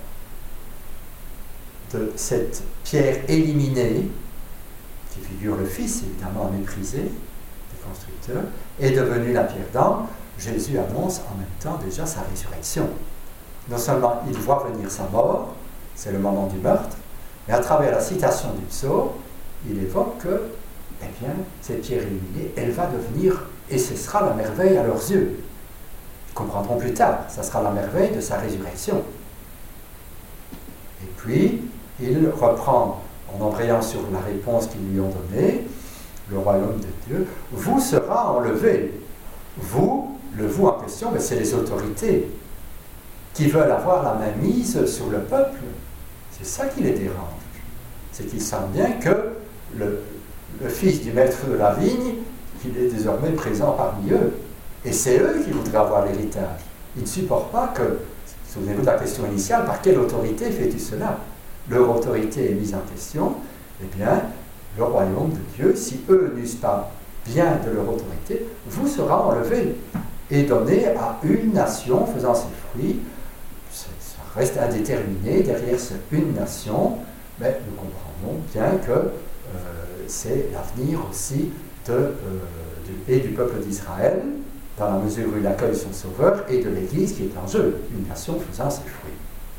de cette pierre éliminée, qui figure le Fils, évidemment méprisé des constructeurs, est devenue la pierre d'angle, Jésus annonce en même temps déjà sa résurrection. Non seulement il voit venir sa mort, c'est le moment du meurtre, mais à travers la citation du psaume, il évoque que, eh bien, cette pierre illuminée, elle va devenir, et ce sera la merveille à leurs yeux. Ils comprendront plus tard, ça sera la merveille de sa résurrection. Et puis, il reprend, en embrayant sur la réponse qu'ils lui ont donnée, le royaume de Dieu vous sera enlevé. Vous, le vous en question, mais c'est les autorités qui veulent avoir la main mise sur le peuple. C'est ça qui les dérange. C'est qu'ils sentent bien que le, le fils du maître de la vigne, qu'il est désormais présent parmi eux. Et c'est eux qui voudraient avoir l'héritage. Ils ne supportent pas que, souvenez-vous de la question initiale, par quelle autorité fais-tu cela? Leur autorité est mise en question. Eh bien, le royaume de Dieu, si eux n'usent pas bien de leur autorité, vous sera enlevé et donné à une nation faisant ses fruits. Ça reste indéterminé derrière ce une nation, mais nous comprenons bien que euh, c'est l'avenir aussi de, euh, du, et du peuple d'Israël, dans la mesure où il accueille son Sauveur, et de l'Église qui est en jeu, une nation faisant ses fruits.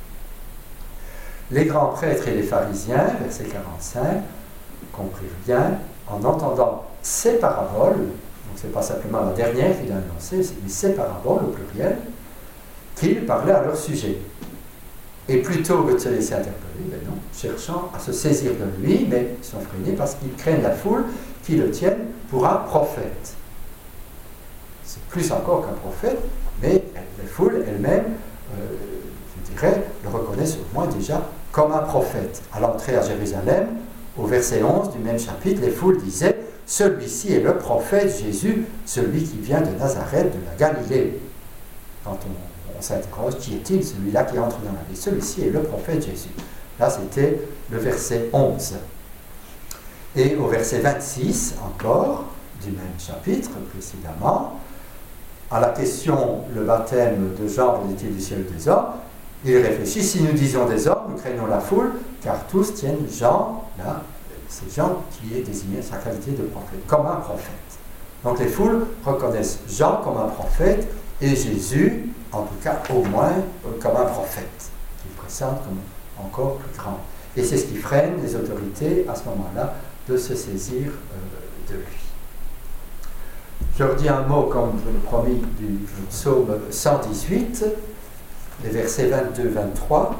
Les grands prêtres et les pharisiens, verset quarante-cinq, comprirent bien, en entendant ces paraboles, donc ce n'est pas simplement la dernière qu'il a annoncée, mais ces paraboles au pluriel, qu'il parlait à leur sujet. Et plutôt que de se laisser interpeller, ben non, cherchant à se saisir de lui, mais ils sont freinés parce qu'ils craignent la foule qui le tienne pour un prophète. C'est plus encore qu'un prophète, mais la foule elle-même, euh, je dirais, le reconnaissent au moins déjà comme un prophète. À l'entrée à Jérusalem, au verset onze du même chapitre, les foules disaient « Celui-ci est le prophète Jésus, celui qui vient de Nazareth, de la Galilée. » Quand on, on s'interroge, qui est-il, celui-là qui entre dans la vie? Celui-ci est le prophète Jésus. Là, c'était le verset onze. Et au verset vingt-six, encore, du même chapitre, précédemment, à la question « Le baptême de Jean venait-il du ciel ou des hommes ?» il réfléchit, si nous disons des hommes, nous craignons la foule, car tous tiennent Jean, là, c'est Jean qui est désigné sa qualité de prophète, comme un prophète. Donc les foules reconnaissent Jean comme un prophète, et Jésus, en tout cas au moins, comme un prophète, qu'il présente comme encore plus grand. Et c'est ce qui freine les autorités, à ce moment-là, de se saisir euh, de lui. Je redis un mot, comme je l'ai promis, du psaume cent dix-huit, les versets vingt-deux vingt-trois,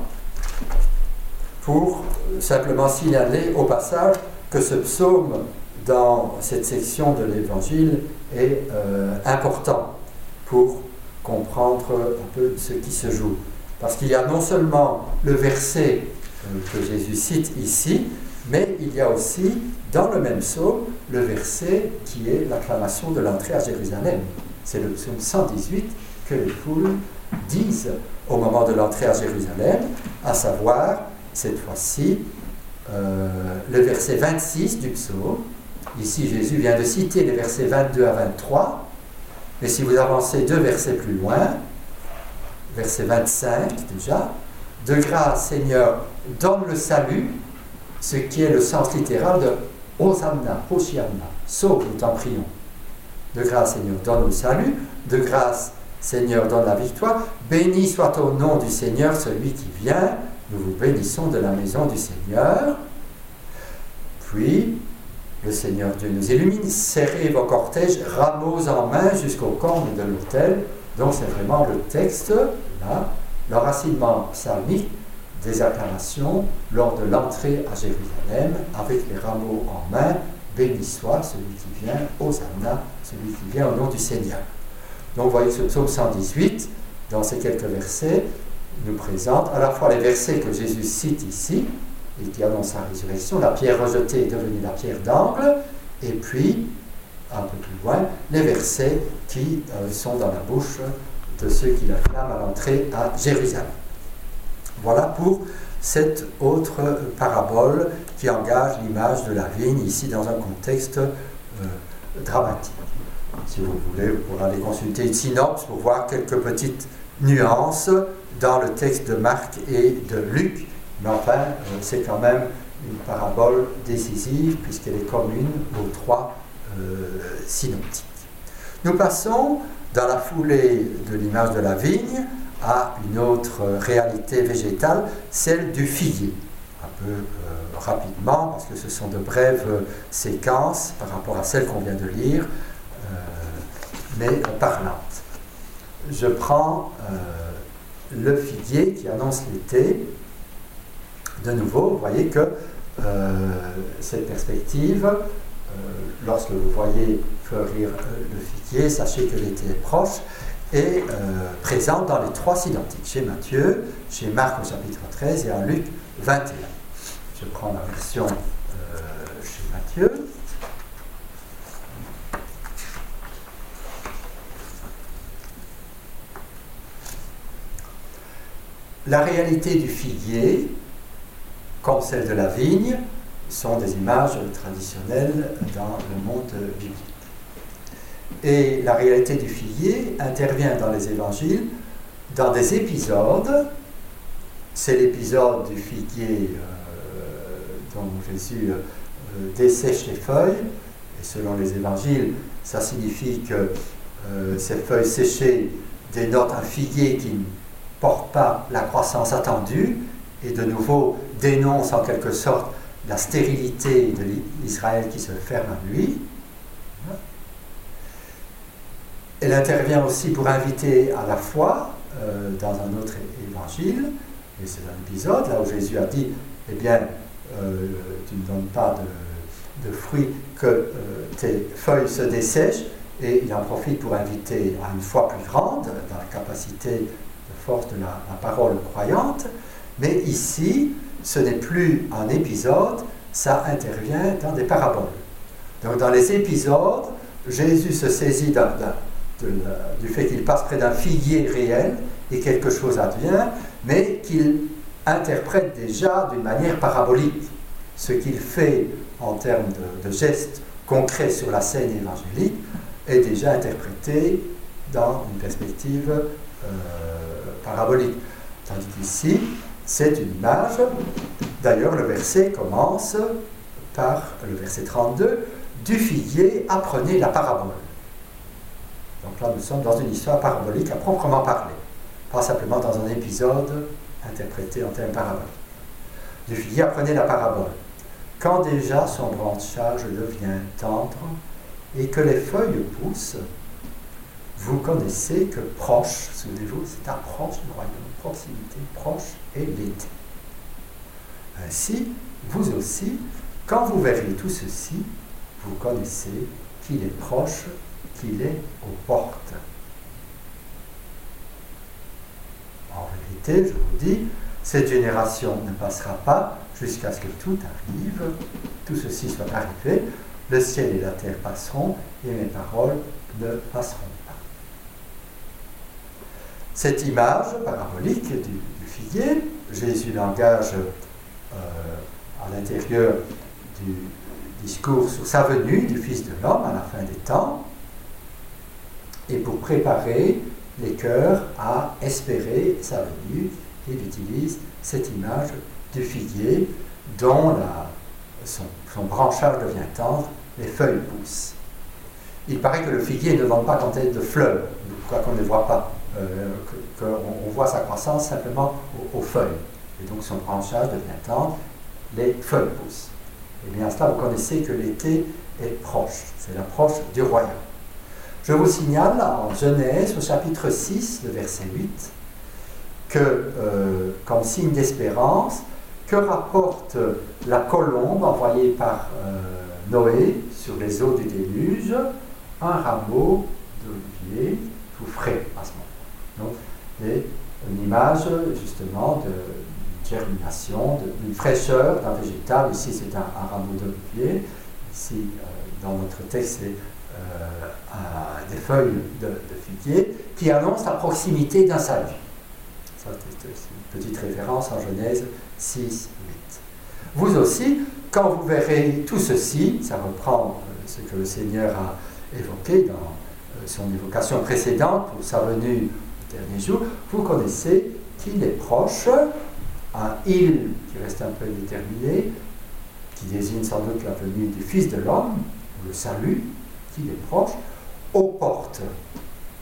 pour simplement signaler au passage que ce psaume, dans cette section de l'Évangile, est euh, important pour comprendre un peu ce qui se joue. Parce qu'il y a non seulement le verset euh, que Jésus cite ici, mais il y a aussi, dans le même psaume, le verset qui est l'acclamation de l'entrée à Jérusalem. C'est le psaume cent dix-huit que les foules disent au moment de l'entrée à Jérusalem, à savoir, cette fois-ci, euh, le verset vingt-six du psaume. Ici, Jésus vient de citer les versets vingt-deux à vingt-trois, mais si vous avancez deux versets plus loin, verset vingt-cinq déjà, « De grâce, Seigneur, donne le salut », ce qui est le sens littéral de « Hosanna, Hosianna », « Sauve, nous t'en prions ». De grâce, Seigneur, donne le salut, de grâce, Seigneur, donne la victoire. Béni soit au nom du Seigneur, celui qui vient. Nous vous bénissons de la maison du Seigneur. Puis, le Seigneur Dieu nous illumine. Serrez vos cortèges, rameaux en main jusqu'au comble de l'autel. Donc, c'est vraiment le texte, là, l'enracinement psalmique des acclamations lors de l'entrée à Jérusalem, avec les rameaux en main. Béni soit celui qui vient, Hosanna, celui qui vient au nom du Seigneur. Donc vous voyez ce psaume cent dix-huit, dans ces quelques versets, nous présente à la fois les versets que Jésus cite ici, et qui annoncent sa résurrection, la pierre rejetée est devenue la pierre d'angle, et puis, un peu plus loin, les versets qui euh, sont dans la bouche de ceux qui l'acclament à l'entrée à Jérusalem. Voilà pour cette autre parabole qui engage l'image de la vigne, ici dans un contexte euh, dramatique. Si vous voulez, vous pourrez aller consulter une synopsis pour voir quelques petites nuances dans le texte de Marc et de Luc, mais enfin, euh, c'est quand même une parabole décisive puisqu'elle est commune aux trois euh, synoptiques. Nous passons dans la foulée de l'image de la vigne, à une autre réalité végétale, celle du figuier. Un peu euh, rapidement, parce que ce sont de brèves euh, séquences par rapport à celles qu'on vient de lire, euh, mais euh, parlantes. Je prends euh, le figuier qui annonce l'été. De nouveau, vous voyez que euh, cette perspective, euh, lorsque vous voyez fleurir euh, le figuier, sachez que l'été est proche, est euh, présente dans les trois synoptiques, chez Matthieu, chez Marc au chapitre treize et en Luc vingt et un. Je prends la version euh, chez Matthieu. La réalité du figuier, comme celle de la vigne, sont des images traditionnelles dans le monde biblique. Et la réalité du figuier intervient dans les évangiles dans des épisodes. C'est l'épisode du figuier euh, dont Jésus euh, dessèche les feuilles. Et selon les évangiles, ça signifie que euh, ces feuilles séchées dénotent un figuier qui ne porte pas la croissance attendue et de nouveau dénonce en quelque sorte la stérilité de l'Israël qui se ferme à lui. Elle intervient aussi pour inviter à la foi euh, dans un autre évangile, et c'est un épisode là où Jésus a dit, eh bien, euh, tu ne donnes pas de, de fruits que euh, tes feuilles se dessèchent, et il en profite pour inviter à une foi plus grande, dans la capacité de force de la, la parole croyante, mais ici, ce n'est plus un épisode, ça intervient dans des paraboles. Donc dans les épisodes, Jésus se saisit d'un, d'un De la, du fait qu'il passe près d'un figuier réel et quelque chose advient, mais qu'il interprète déjà d'une manière parabolique. Ce qu'il fait en termes de, de gestes concrets sur la scène évangélique est déjà interprété dans une perspective euh, parabolique. Tandis qu'ici, c'est une image. D'ailleurs, le verset commence par le verset trente-deux, « Du figuier, apprenez la parabole ». Donc là, nous sommes dans une histoire parabolique à proprement parler, pas simplement dans un épisode interprété en termes paraboliques. Du figuier, apprenez la parabole. Quand déjà son branchage devient tendre et que les feuilles poussent, vous connaissez que proche, souvenez-vous, c'est approche du royaume, proximité, proche est l'été. Ainsi, vous aussi, quand vous verrez tout ceci, vous connaissez qu'il est proche, qu'il est aux portes. En vérité, je vous dis, cette génération ne passera pas jusqu'à ce que tout arrive, tout ceci soit arrivé, le ciel et la terre passeront et mes paroles ne passeront pas. Cette image parabolique du, du figuier, Jésus l'engage euh, à l'intérieur du discours sur sa venue du Fils de l'homme à la fin des temps, et pour préparer les cœurs à espérer sa venue, il utilise cette image du figuier dont la, son, son branchage devient tendre, les feuilles poussent. Il paraît que le figuier ne donne pas quand il de fleurs, quoi qu'on ne voit pas, euh, qu'on voit sa croissance simplement aux, aux feuilles. Et donc son branchage devient tendre, les feuilles poussent. Et bien à cela, vous connaissez que l'été est proche, c'est l'approche du royaume. Je vous signale en Genèse, au chapitre six, le verset huit, que, euh, comme signe d'espérance, que rapporte la colombe envoyée par euh, Noé sur les eaux du déluge, un rameau d'olivier tout frais à ce moment-là. Donc, et une image justement de germination, d'une fraîcheur d'un végétal. Ici, c'est un, un rameau d'olivier. Ici, euh, dans notre texte, c'est Euh, à des feuilles de, de figuier qui annoncent la proximité d'un salut. Ça, c'est une petite référence en Genèse six, huit. Vous aussi, quand vous verrez tout ceci, ça reprend euh, ce que le Seigneur a évoqué dans euh, son évocation précédente pour sa venue au dernier jour, vous connaissez qu'il est proche, un « il » qui reste un peu déterminé, qui désigne sans doute la venue du Fils de l'homme, ou le salut, qu'il est proche, aux portes.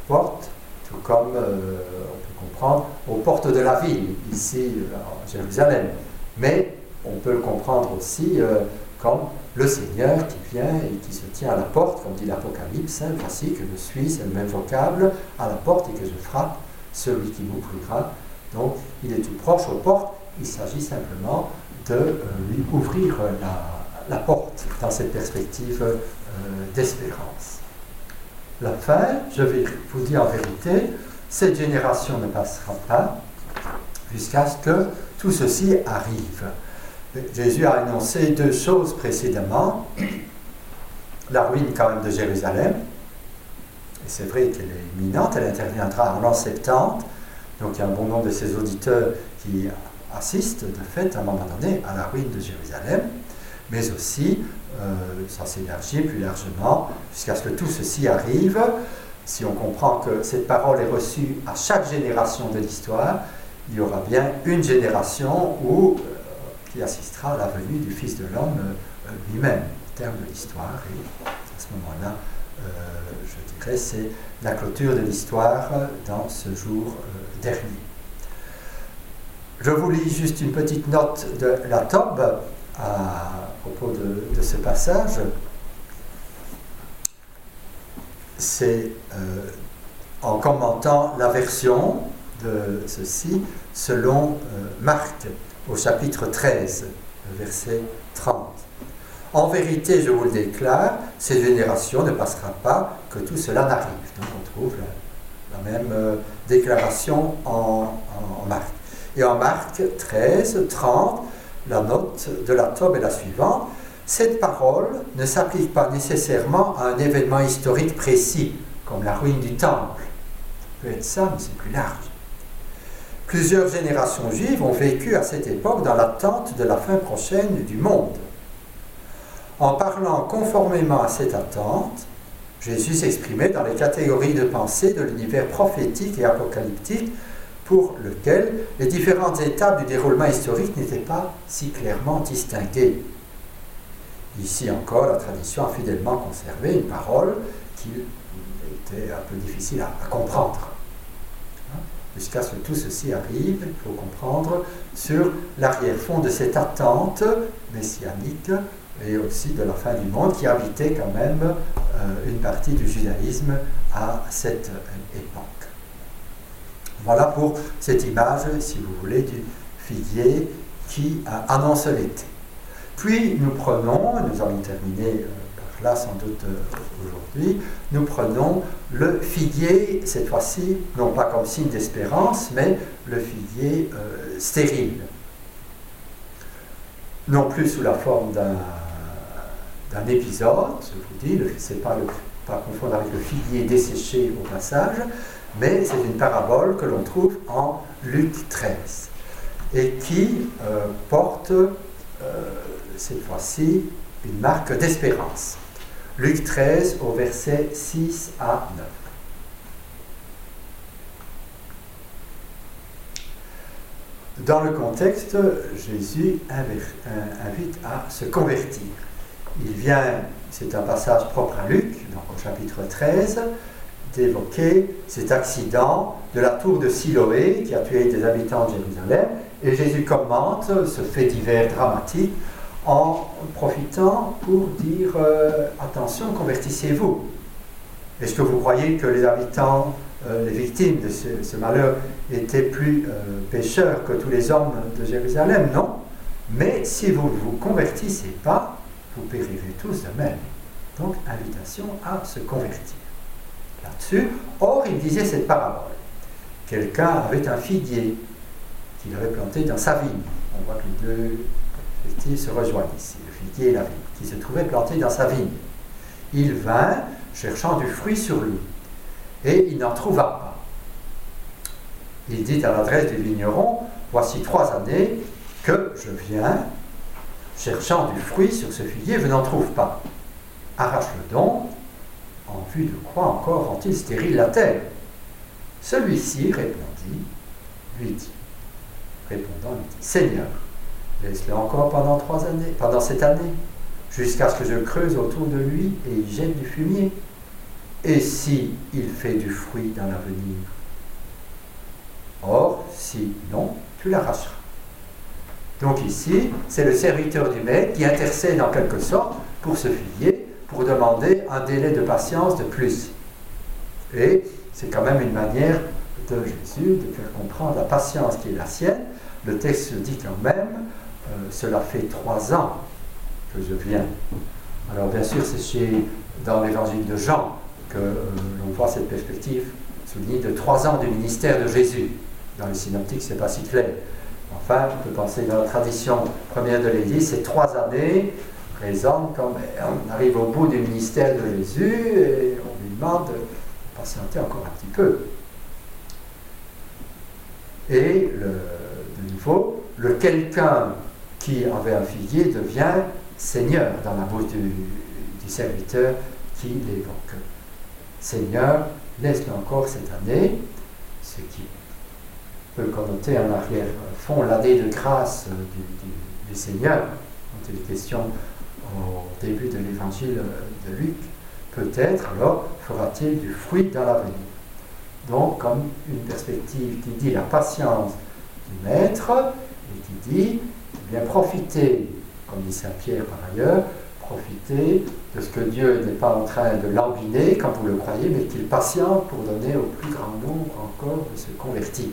portes, tout comme euh, on peut comprendre aux portes de la ville, ici à Jérusalem. Mais on peut le comprendre aussi euh, comme le Seigneur qui vient et qui se tient à la porte, comme dit l'Apocalypse, hein, voici que je suis, c'est le même vocable, à la porte et que je frappe, celui qui m'ouvrira. Donc il est tout proche aux portes, il s'agit simplement de euh, lui ouvrir la, la porte dans cette perspective euh, d'espérance. La fin, je vais vous dire en vérité, cette génération ne passera pas jusqu'à ce que tout ceci arrive. Jésus a annoncé deux choses précédemment. La ruine quand même de Jérusalem, et c'est vrai qu'elle est imminente, elle interviendra en l'an soixante-dix, donc il y a un bon nombre de ses auditeurs qui assistent de fait à un moment donné à la ruine de Jérusalem, mais aussi, euh, ça s'élargit plus largement, jusqu'à ce que tout ceci arrive. Si on comprend que cette parole est reçue à chaque génération de l'histoire, il y aura bien une génération où, euh, qui assistera à la venue du Fils de l'homme euh, lui-même, au terme de l'histoire. Et à ce moment-là, euh, je dirais, c'est la clôture de l'histoire dans ce jour euh, dernier. Je vous lis juste une petite note de la Tob à propos de, de ce passage. C'est euh, en commentant la version de ceci selon euh, Marc au chapitre treize, verset trente. En vérité, je vous le déclare, cette génération ne passera pas que tout cela n'arrive. Donc on trouve la, la même euh, déclaration en, en, en Marc. Et en Marc treize, trente, la note de la Tob est la suivante. Cette parole ne s'applique pas nécessairement à un événement historique précis, comme la ruine du temple. Ça peut être ça, mais c'est plus large. Plusieurs générations juives ont vécu à cette époque dans l'attente de la fin prochaine du monde. En parlant conformément à cette attente, Jésus s'exprimait dans les catégories de pensée de l'univers prophétique et apocalyptique pour lequel les différentes étapes du déroulement historique n'étaient pas si clairement distinguées. Ici encore, la tradition a fidèlement conservé une parole qui était un peu difficile à, à comprendre. Jusqu'à ce que tout ceci arrive, il faut comprendre sur l'arrière-fond de cette attente messianique et aussi de la fin du monde qui habitait quand même euh, une partie du judaïsme à cette époque. Voilà pour cette image, si vous voulez, du figuier qui euh, annonce l'été. Puis nous prenons, nous allons terminer euh, par là sans doute euh, aujourd'hui, nous prenons le figuier, cette fois-ci, non pas comme signe d'espérance, mais le figuier euh, stérile. Non plus sous la forme d'un, d'un épisode, je vous dis, c'est pas, le, pas confondre avec le figuier desséché au passage, mais c'est une parabole que l'on trouve en Luc treize et qui euh, porte euh, cette fois-ci une marque d'espérance. Luc treize au verset six à neuf. Dans le contexte, Jésus invite à se convertir. Il vient, c'est un passage propre à Luc, donc au chapitre treize, d'évoquer cet accident de la tour de Siloé qui a tué des habitants de Jérusalem, et Jésus commente ce fait divers dramatique en profitant pour dire euh, attention, convertissez-vous. Est-ce que vous croyez que les habitants, euh, les victimes de ce, ce malheur étaient plus euh, pécheurs que tous les hommes de Jérusalem? Non. Mais si vous ne vous convertissez pas, vous périrez tous de même. Donc, invitation à se convertir. Là-dessus, or, il disait cette parabole. Quelqu'un avait un figuier qu'il avait planté dans sa vigne. On voit que les deux perspectives se rejoignent ici, le figuier et la vigne, qui se trouvait planté dans sa vigne. Il vint cherchant du fruit sur lui, et il n'en trouva pas. Il dit à l'adresse du vigneron, voici trois années que je viens cherchant du fruit sur ce figuier, je n'en trouve pas. Arrache-le donc, en vue de quoi encore rend-il stérile la terre? Celui-ci répondit, lui dit, répondant, lui dit, Seigneur, laisse-le encore pendant trois années, pendant cette année, jusqu'à ce que je creuse autour de lui et y jette du fumier. et si il fait du fruit dans l'avenir? Or, si non, tu l'arracheras. Donc ici, c'est le serviteur du maître qui intercède en quelque sorte pour ce figuier, pour demander un délai de patience de plus. Et c'est quand même une manière de Jésus de faire comprendre la patience qui est la sienne. Le texte dit quand même, euh, cela fait trois ans que je viens. Alors bien sûr, c'est chez, dans l'évangile de Jean que euh, l'on voit cette perspective soulignée de trois ans du ministère de Jésus. Dans les synoptiques, ce n'est pas si clair. Enfin, on peut penser dans la tradition première de l'Église, ces trois années présentent comme on arrive au bout du ministère de Jésus et on lui demande de patienter encore un petit peu. Et le, de nouveau, le quelqu'un qui avait un figuier devient Seigneur dans la bouche du, du serviteur qui l'évoque. Seigneur, laisse-le encore cette année, ce qui peut connoter en arrière-fond l'année de grâce du, du, du Seigneur, dont il est question au début de l'évangile de Luc. Peut-être alors fera-t-il du fruit dans l'avenir. Donc, comme une perspective qui dit la patience du maître et qui dit, eh bien, profitez, comme dit saint Pierre par ailleurs, profitez de ce que Dieu n'est pas en train de lambiner, comme vous le croyez, mais qu'il patiente pour donner au plus grand nombre encore de se convertir.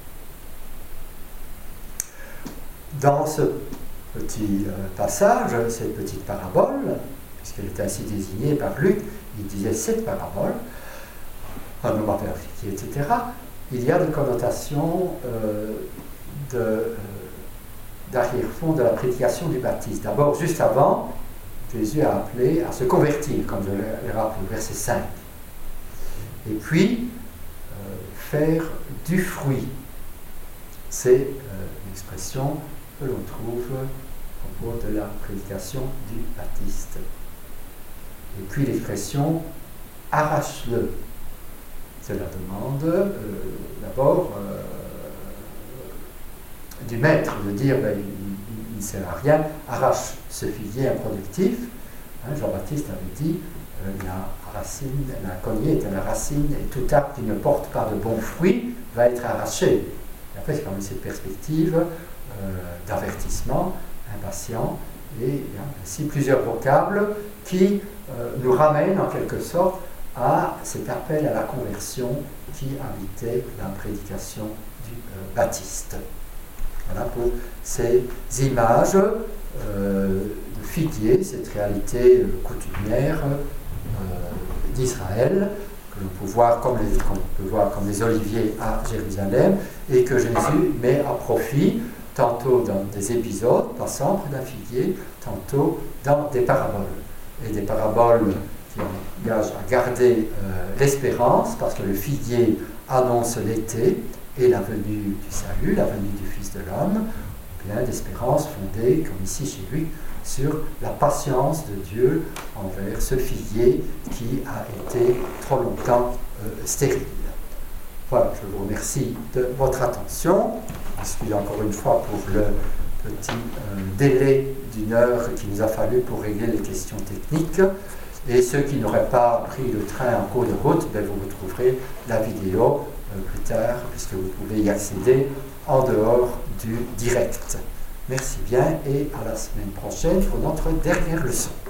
Dans ce petit euh, passage, cette petite parabole, puisqu'elle est ainsi désignée par Luc, il disait cette parabole, un homme avait un figuier, et cetera. Il y a des connotations euh, de, euh, d'arrière-fond de la prédication du baptiste. D'abord, juste avant, Jésus a appelé à se convertir, comme je l'ai rappelé, verset cinq. Et puis, euh, faire du fruit. C'est euh, l'expression que l'on trouve au propos de la prédication du baptiste. Et puis l'expression « arrache-le ». C'est la demande, euh, d'abord, euh, du maître, de dire ben, il ne sert à rien, arrache ce figuier improductif. Hein, Jean-Baptiste avait dit euh, la racine, la cognée est à la racine, et tout arbre qui ne porte pas de bons fruits va être arraché. Et après, c'est quand même cette perspective euh, d'avertissement, impatient, et il y a ainsi plusieurs vocables qui euh, nous ramènent en quelque sorte à cet appel à la conversion qui invitait la prédication du euh, Baptiste. Voilà pour ces images euh, de figuier, cette réalité euh, coutumière euh, d'Israël, que l'on peut voir comme les, qu'on peut voir comme les oliviers à Jérusalem, et que Jésus met à profit tantôt dans des épisodes passant près d'un figuier, tantôt dans des paraboles. Et des paraboles qui engagent à garder euh, l'espérance, parce que le figuier annonce l'été et la venue du salut, la venue du Fils de l'homme, bien d'espérance fondée, comme ici chez lui, sur la patience de Dieu envers ce figuier qui a été trop longtemps euh, stérile. Voilà, je vous remercie de votre attention. Je m'excuse encore une fois pour le petit euh, délai d'une heure qu'il nous a fallu pour régler les questions techniques. Et ceux qui n'auraient pas pris le train en cours de route, ben vous retrouverez la vidéo euh, plus tard, puisque vous pouvez y accéder en dehors du direct. Merci bien et à la semaine prochaine pour notre dernière leçon.